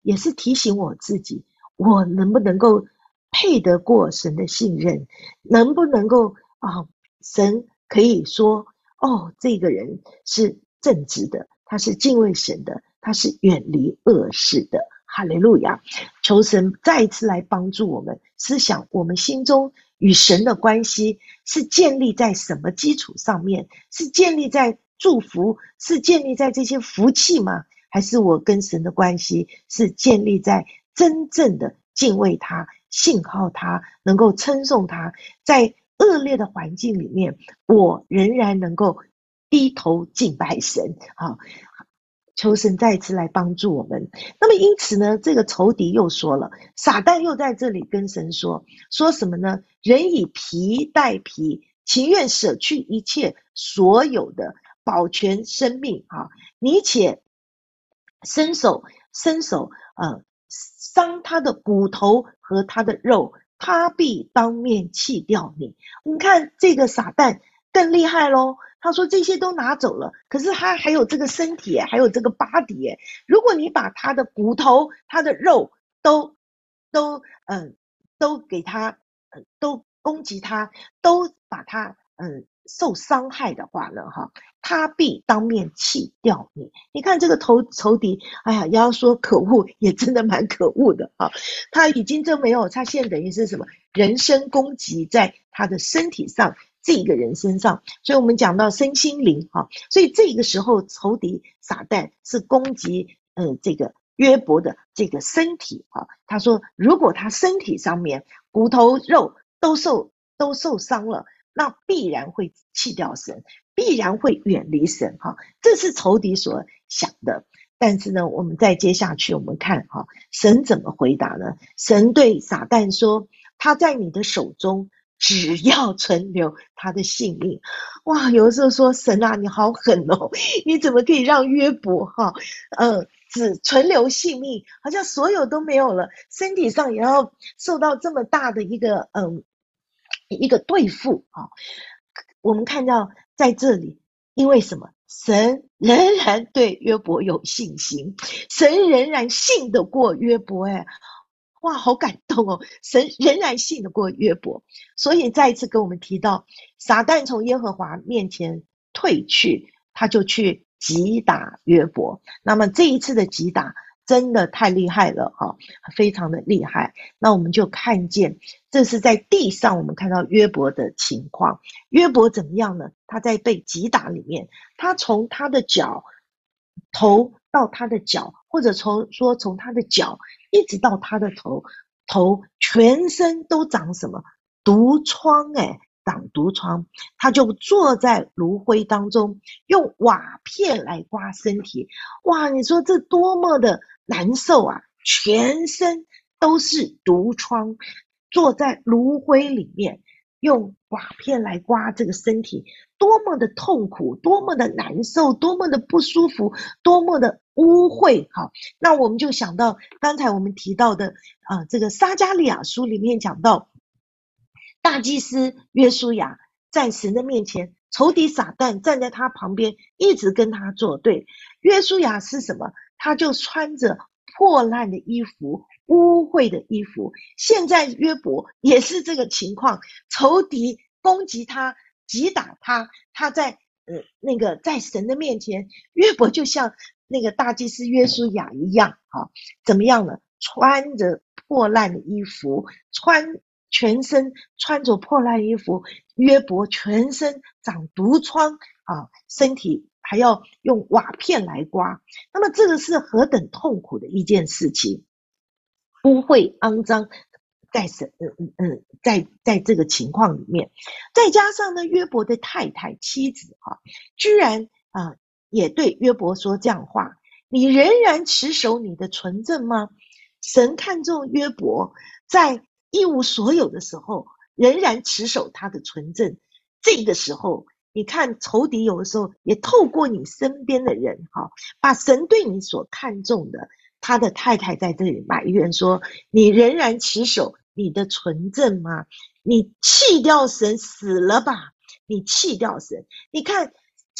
也是提醒我自己，我能不能够配得过神的信任，能不能够啊，神可以说哦，这个人是正直的，他是敬畏神的，他是远离恶事的。哈利路亚！求神再一次来帮助我们思想，我们心中与神的关系是建立在什么基础上面？是建立在祝福，是建立在这些福气吗？还是我跟神的关系是建立在真正的敬畏他、信靠他、能够称颂他，在恶劣的环境里面，我仍然能够低头敬拜神。好，求神再次来帮助我们。那么因此呢，这个仇敌又说了，撒旦又在这里跟神说，说什么呢？人以皮代皮，情愿舍去一切所有的，保全生命啊！你且伸手伸手呃伤他的骨头和他的肉，他必当面弃掉你。你看这个撒旦更厉害咯，他说这些都拿走了，可是他还有这个身体，还有这个 body， 如果你把他的骨头他的肉都都嗯、呃、都给他、呃、都攻击他，都把他嗯、呃受伤害的话呢，哈，他必当面弃掉你。你看这个仇仇敌，哎呀，要说可恶，也真的蛮可恶的啊！他已经就没有，他现在等于是什么？人身攻击在他的身体上，这个人身上。所以我们讲到身心灵哈，所以这个时候仇敌撒旦是攻击呃这个约伯的这个身体啊。他说，如果他身体上面骨头肉都受都受伤了，那必然会弃掉神，必然会远离神哈，这是仇敌所想的。但是呢，我们再接下去，我们看哈，神怎么回答呢？神对撒旦说：“他在你的手中，只要存留他的性命。”哇，有的时候说神啊，你好狠哦！你怎么可以让约伯哈，呃，只存留性命，好像所有都没有了，身体上也要受到这么大的一个嗯。一个对付啊，我们看到在这里，因为什么？神仍然对约伯有信心，神仍然信得过约伯。哎，哇，好感动哦！神仍然信得过约伯，所以再一次跟我们提到，撒旦从耶和华面前退去，他就去击打约伯。那么这一次的击打真的太厉害了哈，非常的厉害。那我们就看见，这是在地上我们看到约伯的情况。约伯怎么样呢？他在被击打里面，他从他的脚头到他的脚，或者从说从他的脚一直到他的头，头全身都长什么毒疮？哎，长毒疮，他就坐在炉灰当中，用瓦片来刮身体。哇，你说这多么的难受啊！全身都是毒疮，坐在炉灰里面，用瓦片来刮这个身体，多么的痛苦，多么的难受，多么的不舒服，多么的污秽。好，那我们就想到刚才我们提到的啊、呃，这个撒迦利亚书里面讲到，大祭司约书亚在神的面前，仇敌撒旦站在他旁边，一直跟他作对。约书亚是什么？他就穿着破烂的衣服，污秽的衣服。现在约伯也是这个情况，仇敌攻击他，击打他，他在呃那个在神的面前，约伯就像那个大祭司约书亚一样，好，怎么样呢？穿着破烂的衣服，穿全身穿着破烂衣服，约伯全身长毒疮啊，身体还要用瓦片来刮。那么这个是何等痛苦的一件事情，污秽肮脏，在神嗯嗯嗯，在在这个情况里面，再加上呢，约伯的太太妻子啊，居然啊也对约伯说这样话：你仍然持守你的纯正吗？神看重约伯在一无所有的时候，仍然持守他的纯正。这个时候，你看仇敌有的时候也透过你身边的人，哈，把神对你所看重的，他的太太在这里埋怨说：你仍然持守你的纯正吗？你弃掉神死了吧？你弃掉神，你看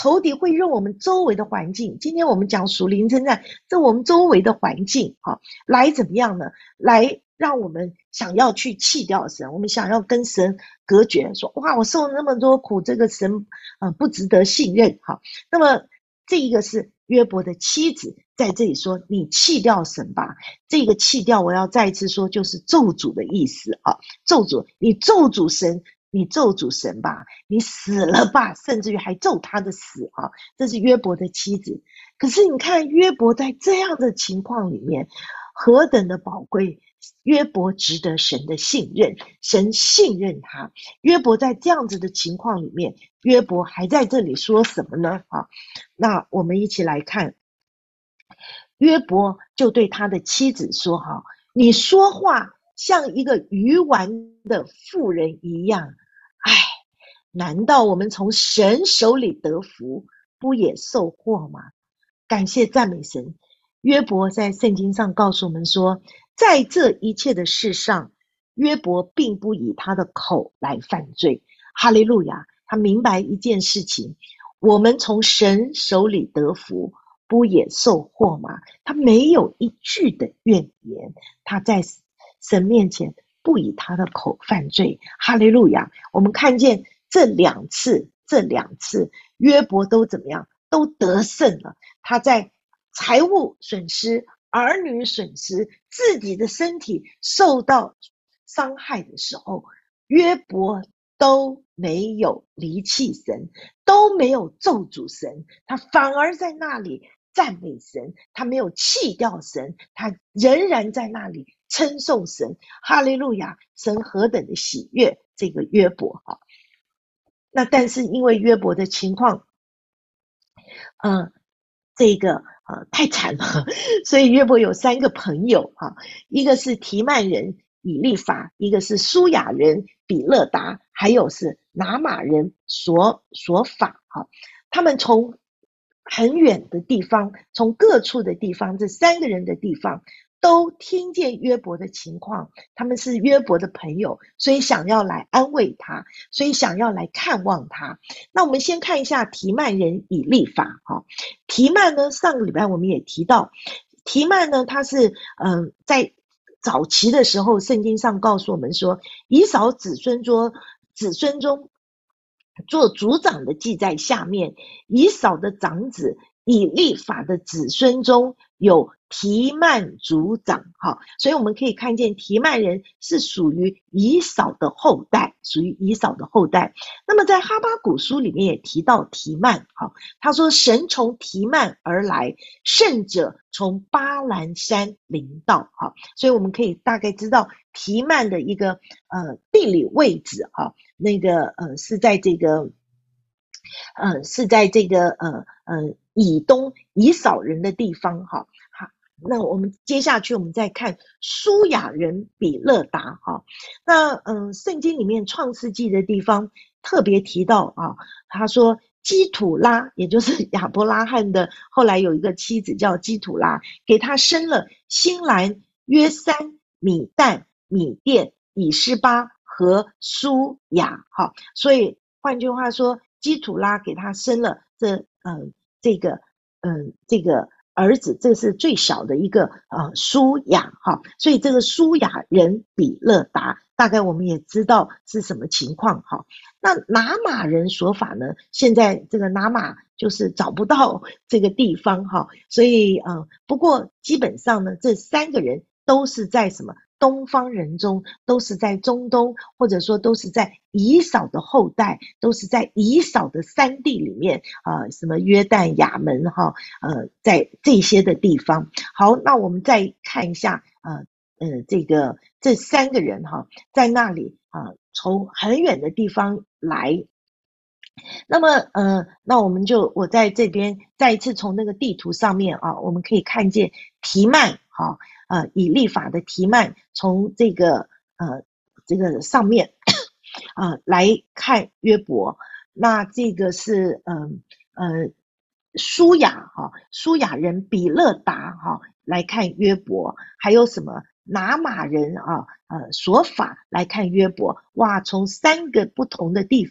仇敌会用我们周围的环境，今天我们讲属灵征战，这我们周围的环境啊，来怎么样呢？来让我们想要去弃掉神，我们想要跟神隔绝，说哇，我受了那么多苦，这个神呃不值得信任。好，那么这一个是约伯的妻子在这里说，你弃掉神吧。这个弃掉，我要再一次说，就是咒诅的意思啊，咒诅，你咒诅神。你咒诅神吧，你死了吧，甚至于还咒他的死啊！这是约伯的妻子。可是你看约伯在这样的情况里面，何等的宝贵！约伯值得神的信任，神信任他。约伯在这样子的情况里面，约伯还在这里说什么呢？啊，那我们一起来看，约伯就对他的妻子说：“哈，你说话像一个愚顽的妇人一样。”唉，难道我们从神手里得福，不也受祸吗？感谢赞美神。约伯在圣经上告诉我们说，在这一切的事上，约伯并不以他的口来犯罪。哈利路亚！他明白一件事情，我们从神手里得福，不也受祸吗？他没有一句的怨言，他在神面前不以他的口犯罪。哈利路亚！我们看见这两次，这两次约伯都怎么样？都得胜了。他在财务损失、儿女损失、自己的身体受到伤害的时候，约伯都没有离弃神，都没有咒诅神，他反而在那里赞美神，他没有弃掉神，他仍然在那里称颂神。哈利路亚！神何等的喜悦这个约伯啊！那但是因为约伯的情况，嗯、呃，这个呃太惨了，所以约伯有三个朋友啊，一个是提曼人以利法，一个是舒雅人比勒达，还有是拿玛人所所法哈。他们从很远的地方，从各处的地方，这三个人的地方都听见约伯的情况，他们是约伯的朋友，所以想要来安慰他，所以想要来看望他。那我们先看一下提曼人以利法哈。提曼呢，上个礼拜我们也提到，提曼呢，他是嗯、呃、在早期的时候，圣经上告诉我们说，以扫子孙中子孙中做族长的记在下面，以扫的长子以利法的子孙中有提曼族长，好，所以我们可以看见提曼人是属于以扫的后代，属于以扫的后代。那么在哈巴谷书里面也提到提曼，好，他说神从提曼而来，圣者从巴兰山临到，好，所以我们可以大概知道提曼的一个呃地理位置，哈，那个呃是在这个呃是在这个呃呃以东以扫人的地方，哈。那我们接下去我们再看舒雅人比勒达哈，那嗯、呃，圣经里面创世纪的地方特别提到啊，他说基土拉，也就是亚伯拉罕的后来有一个妻子叫基土拉，给他生了新兰、约山、米旦、米甸、以斯巴和舒雅哈，所以换句话说，基土拉给他生了这嗯、呃、这个嗯、呃、这个。儿子，这是最小的一个呃舒雅哈，所以这个舒雅人比勒达，大概我们也知道是什么情况哈。那拿玛人说法呢？现在这个拿玛就是找不到这个地方哈，所以呃，不过基本上呢，这三个人都是在什么？东方人中，都是在中东，或者说都是在以扫的后代，都是在以扫的山地里面啊、呃，什么约旦、亚门哈，呃，在这些的地方。好，那我们再看一下，呃呃，这个这三个人哈，在那里啊、呃，从很远的地方来。那么，呃，那我们就我在这边再一次从那个地图上面啊，我们可以看见提曼，哈、啊，呃，以利法的提曼从这个呃这个上面啊、呃、来看约伯，那这个是嗯 呃, 呃舒雅哈，舒雅人比勒达哈、啊、来看约伯，还有什么？拿玛人啊，呃，索法来看约伯，哇，从三个不同的地方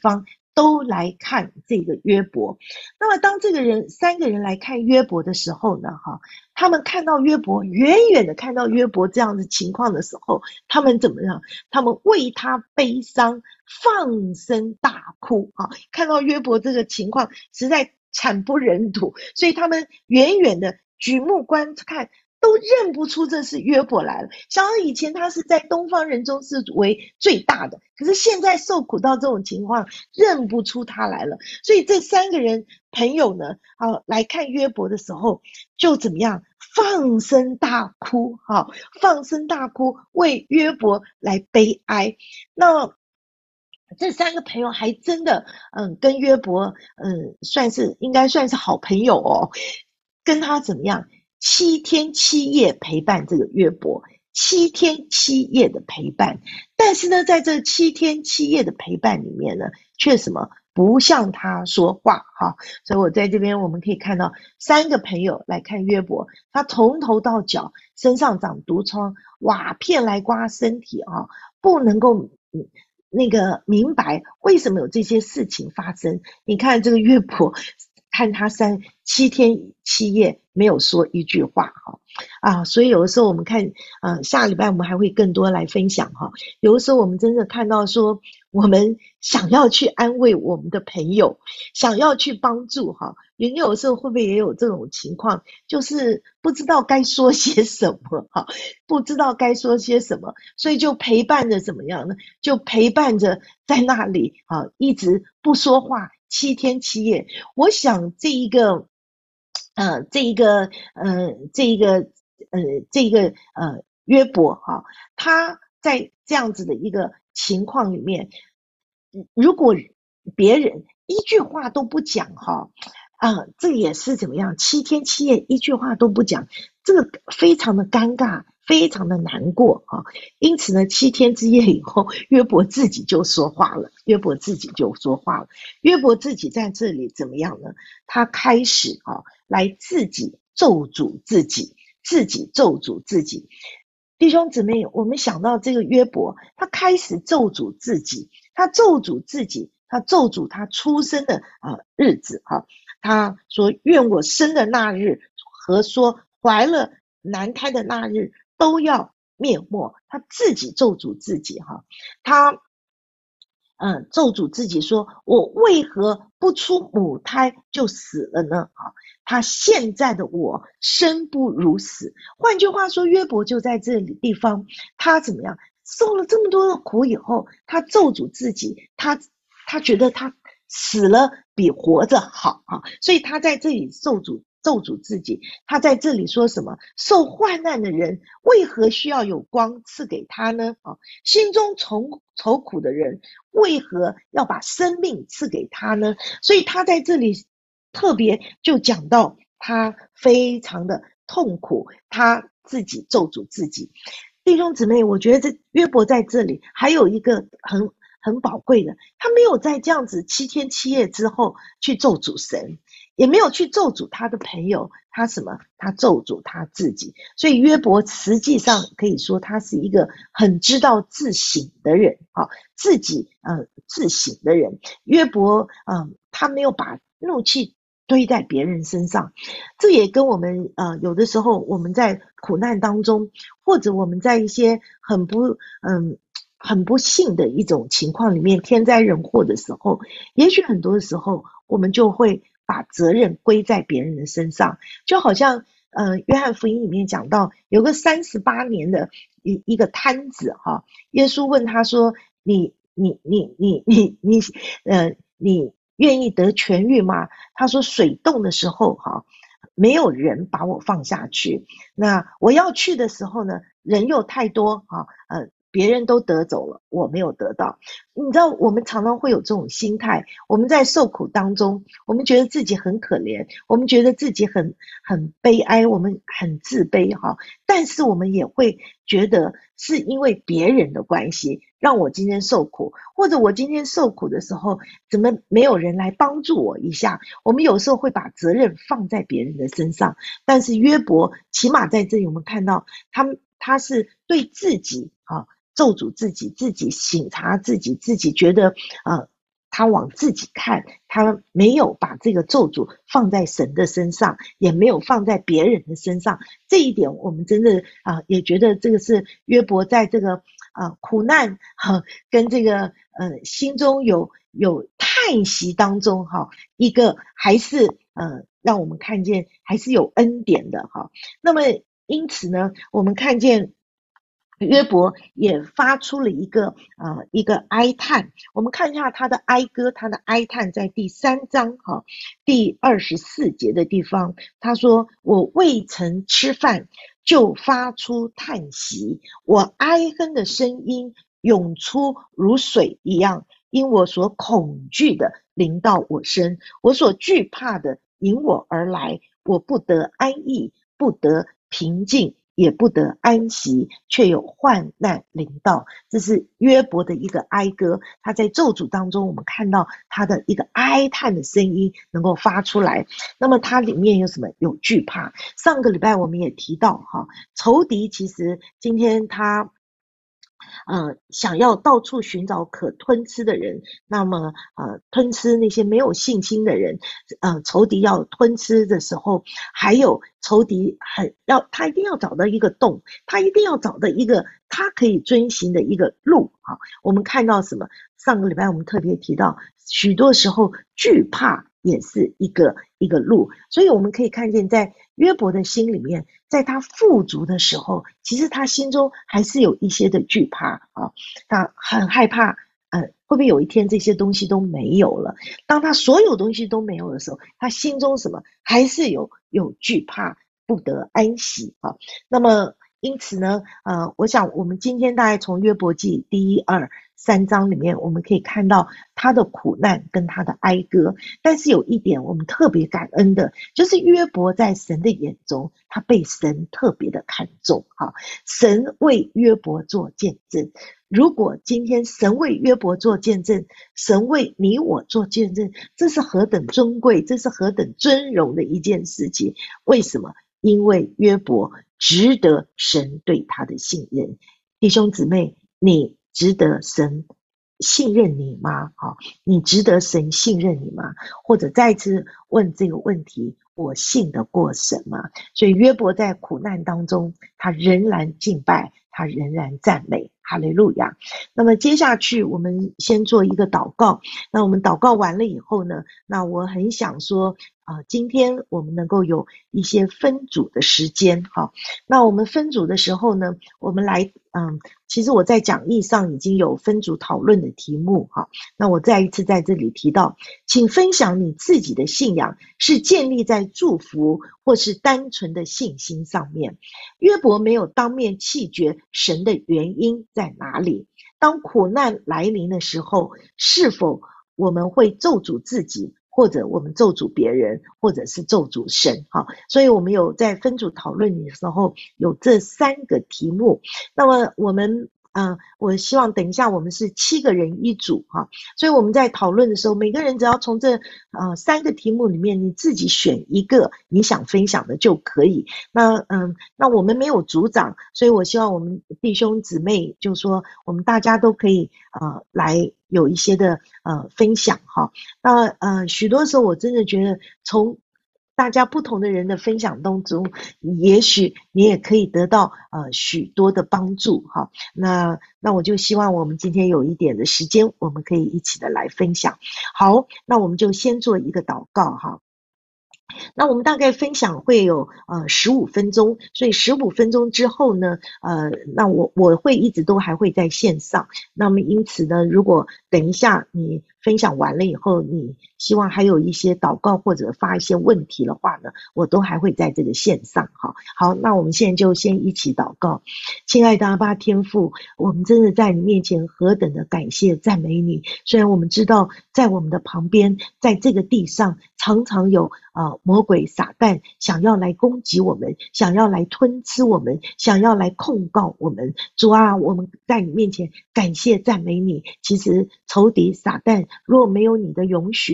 都来看这个约伯。那么当这个人三个人来看约伯的时候呢，哈，他们看到约伯，远远的看到约伯这样的情况的时候，他们怎么样？他们为他悲伤，放声大哭啊！看到约伯这个情况实在惨不忍睹，所以他们远远的举目观看，都认不出这是约伯来了。想到以前他是在东方人中是为最大的，可是现在受苦到这种情况，认不出他来了。所以这三个人朋友呢，啊，来看约伯的时候，就怎么样？放声大哭，哈，放声大哭，为约伯来悲哀。那这三个朋友还真的，嗯，跟约伯，嗯，算是应该算是好朋友哦。跟他怎么样？七天七夜陪伴这个约伯，七天七夜的陪伴。但是呢，在这七天七夜的陪伴里面呢，却什么不向他说话哈。所以我在这边我们可以看到三个朋友来看约伯，他从头到脚身上长毒疮，瓦片来刮身体啊，不能够嗯。那个明白为什么有这些事情发生。你看这个约伯，看他三七天七夜没有说一句话哈啊，所以有的时候我们看，呃，下礼拜我们还会更多来分享哈。有的时候我们真的看到说，我们想要去安慰我们的朋友，想要去帮助哈，你有的时候会不会也有这种情况，就是不知道该说些什么哈，不知道该说些什么，所以就陪伴着怎么样呢？就陪伴着在那里啊，一直不说话，七天七夜。我想这一个，呃，这一个，呃，这一个，呃，这一个，呃，约伯哈，他在这样子的一个情况里面，如果别人一句话都不讲哈，啊，这也是怎么样？七天七夜一句话都不讲，这个非常的尴尬，非常的难过啊。因此呢，七天之夜以后，约伯自己就说话了。约伯自己就说话了。约伯自己在这里怎么样呢？他开始啊，来自己咒诅自己，自己咒诅自己。弟兄姊妹，我们想到这个约伯，他开始咒诅自己，他咒诅自己，他咒诅他出生的啊、呃、日子哈、啊。他说：“愿我生的那日和说怀了难胎的那日都要灭没。”他自己咒诅自己哈，他嗯咒诅自己说：“我为何不出母胎就死了呢？”啊，他现在的我生不如死。换句话说，约伯就在这里地方，他怎么样？受了这么多的苦以后，他咒诅自己，他他觉得他死了比活着好啊，所以他在这里咒诅咒诅自己。他在这里说什么？受患难的人为何需要有光赐给他呢？啊，心中愁愁苦的人为何要把生命赐给他呢？所以他在这里特别就讲到他非常的痛苦，他自己咒诅自己。弟兄姊妹，我觉得这约伯在这里还有一个很很宝贵的，他没有在这样子七天七夜之后去咒诅神，也没有去咒诅他的朋友，他什么？他咒诅他自己。所以约伯实际上可以说他是一个很知道自省的人啊，自己呃自省的人。约伯嗯、呃，他没有把怒气堆在别人身上，这也跟我们呃有的时候我们在苦难当中，或者我们在一些很不嗯很不幸的一种情况里面，天灾人祸的时候，也许很多的时候我们就会把责任归在别人的身上，就好像呃约翰福音里面讲到有个三十八年的一一个摊子哈，耶稣问他说：“你你你你你你呃你愿意得痊愈吗？”他说：“水冻的时候哈，没有人把我放下去。那我要去的时候呢，人又太多啊，呃，别人都得走了，我没有得到。”你知道，我们常常会有这种心态，我们在受苦当中，我们觉得自己很可怜，我们觉得自己很很悲哀，我们很自卑哈。但是我们也会觉得是因为别人的关系让我今天受苦，或者我今天受苦的时候，怎么没有人来帮助我一下？我们有时候会把责任放在别人的身上，但是约伯起码在这里我们看到他他是对自己啊咒诅自己，自己省察自己，自己觉得呃他往自己看，他没有把这个咒诅放在神的身上，也没有放在别人的身上。这一点我们真的啊、呃，也觉得这个是约伯在这个啊、呃、苦难哈、呃、跟这个呃心中有有叹息当中哈、一个还是呃让我们看见还是有恩典的哈。那么因此呢，我们看见约伯也发出了一个呃一个哀叹。我们看一下他的哀歌，他的哀叹在第三章哈第二十四节的地方，他说：我未曾吃饭，就发出叹息，我哀哼的声音涌出如水一样，因我所恐惧的临到我身，我所惧怕的引我而来，我不得安逸，不得平静，也不得安息，却有患难临到。这是约伯的一个哀歌，他在咒诅当中，我们看到他的一个哀叹的声音能够发出来。那么它里面有什么？有惧怕。上个礼拜我们也提到哈，仇敌其实今天他呃，想要到处寻找可吞吃的人，那么呃，吞吃那些没有信心的人，呃，仇敌要吞吃的时候，还有仇敌很要他一定要找到一个洞，他一定要找到一个他可以遵行的一个路啊。我们看到什么？上个礼拜我们特别提到，许多时候惧怕也是一个一个路，所以我们可以看见在约伯的心里面，在他富足的时候，其实他心中还是有一些的惧怕啊，他很害怕，呃，会不会有一天这些东西都没有了？当他所有东西都没有的时候，他心中什么还是有有惧怕，不得安息啊。那么因此呢，呃，我想我们今天大概从约伯记第一、二、三章里面，我们可以看到他的苦难跟他的哀歌。但是有一点我们特别感恩的，就是约伯在神的眼中，他被神特别的看重哈。神为约伯做见证。如果今天神为约伯做见证，神为你我做见证，这是何等尊贵，这是何等尊荣的一件事情。为什么？因为约伯值得神对他的信任。弟兄姊妹，你值得神信任你吗？好，你值得神信任你吗？或者再次问这个问题，我信得过神吗？所以约伯在苦难当中，他仍然敬拜，他仍然赞美，哈利路亚。那么接下去我们先做一个祷告。那我们祷告完了以后呢，那我很想说呃，今天我们能够有一些分组的时间哈。那我们分组的时候呢，我们来嗯，其实我在讲义上已经有分组讨论的题目哈。那我再一次在这里提到，请分享你自己的信仰是建立在祝福或是单纯的信心上面。约伯没有当面弃绝神的原因在哪里？当苦难来临的时候，是否我们会咒诅自己，或者我们咒诅别人，或者是咒诅神哈。所以我们有在分组讨论的时候有这三个题目。那么我们呃，我希望等一下我们是七个人一组哈，所以我们在讨论的时候，每个人只要从这呃三个题目里面你自己选一个你想分享的就可以。那嗯，那我们没有组长，所以我希望我们弟兄姊妹就说我们大家都可以呃来有一些的呃分享哈。那呃许多时候我真的觉得从大家不同的人的分享当中，也许你也可以得到呃许多的帮助哈。那那我就希望我们今天有一点的时间，我们可以一起的来分享。好，那我们就先做一个祷告哈。那我们大概分享会有呃十五分钟，所以十五分钟之后呢，呃，那我我会一直都还会在线上。那么因此呢，如果等一下你分享完了以后，你希望还有一些祷告或者发一些问题的话呢，我都还会在这个线上哈。好，那我们现在就先一起祷告。亲爱的阿爸天父，我们真的在你面前何等的感谢赞美你。虽然我们知道在我们的旁边，在这个地上常常有呃魔鬼撒旦想要来攻击我们，想要来吞吃我们，想要来控告我们。主啊，我们在你面前感谢赞美你。其实仇敌撒旦若没有你的容许，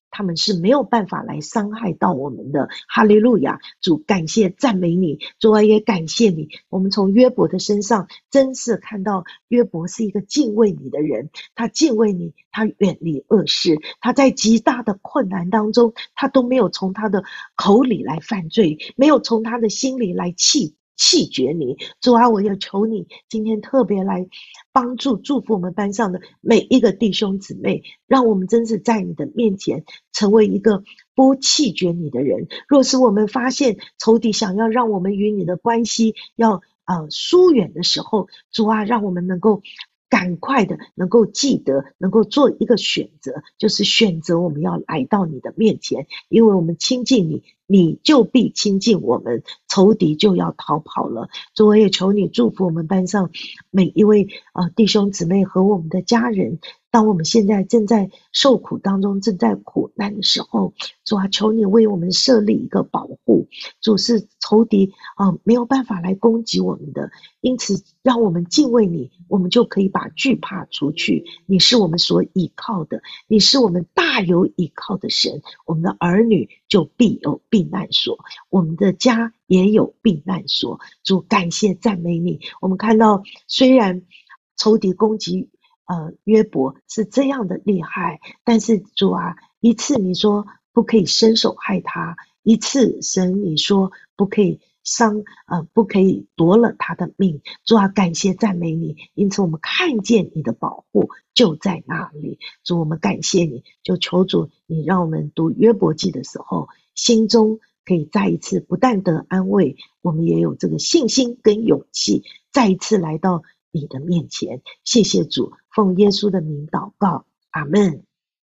他们是没有办法来伤害到我们的。哈利路亚！主，感谢赞美你，主啊，也感谢你。我们从约伯的身上真是看到约伯是一个敬畏你的人，他敬畏你，他远离恶事，他在极大的困难当中，他都没有从他的口里来犯罪，没有从他的心里来气气绝你。主啊，我要求你今天特别来帮助祝福我们班上的每一个弟兄姊妹，让我们真是在你的面前成为一个不气绝你的人。若是我们发现仇敌想要让我们与你的关系要呃疏远的时候，主啊，让我们能够赶快的能够记得，能够做一个选择，就是选择我们要来到你的面前，因为我们亲近你，你就必亲近我们，仇敌就要逃跑了。主，我也求你祝福我们班上每一位呃弟兄姊妹和我们的家人。当我们现在正在受苦当中，正在苦难的时候，主啊，求你为我们设立一个保护。主，是仇敌啊、呃、没有办法来攻击我们的，因此让我们敬畏你，我们就可以把惧怕除去。你是我们所倚靠的，你是我们大有倚靠的神。我们的儿女就必有避难所，我们的家也有避难所。主，感谢赞美你。我们看到虽然仇敌攻击呃约伯是这样的厉害，但是主啊，一次你说不可以伸手害他，一次神你说不可以伤呃不可以夺了他的命。主啊，感谢赞美你，因此我们看见你的保护就在那里。主，我们感谢你，就求主你让我们读约伯记的时候，心中可以再一次不但得安慰，我们也有这个信心跟勇气，再一次来到你的面前。谢谢主，奉耶稣的名祷告，阿们。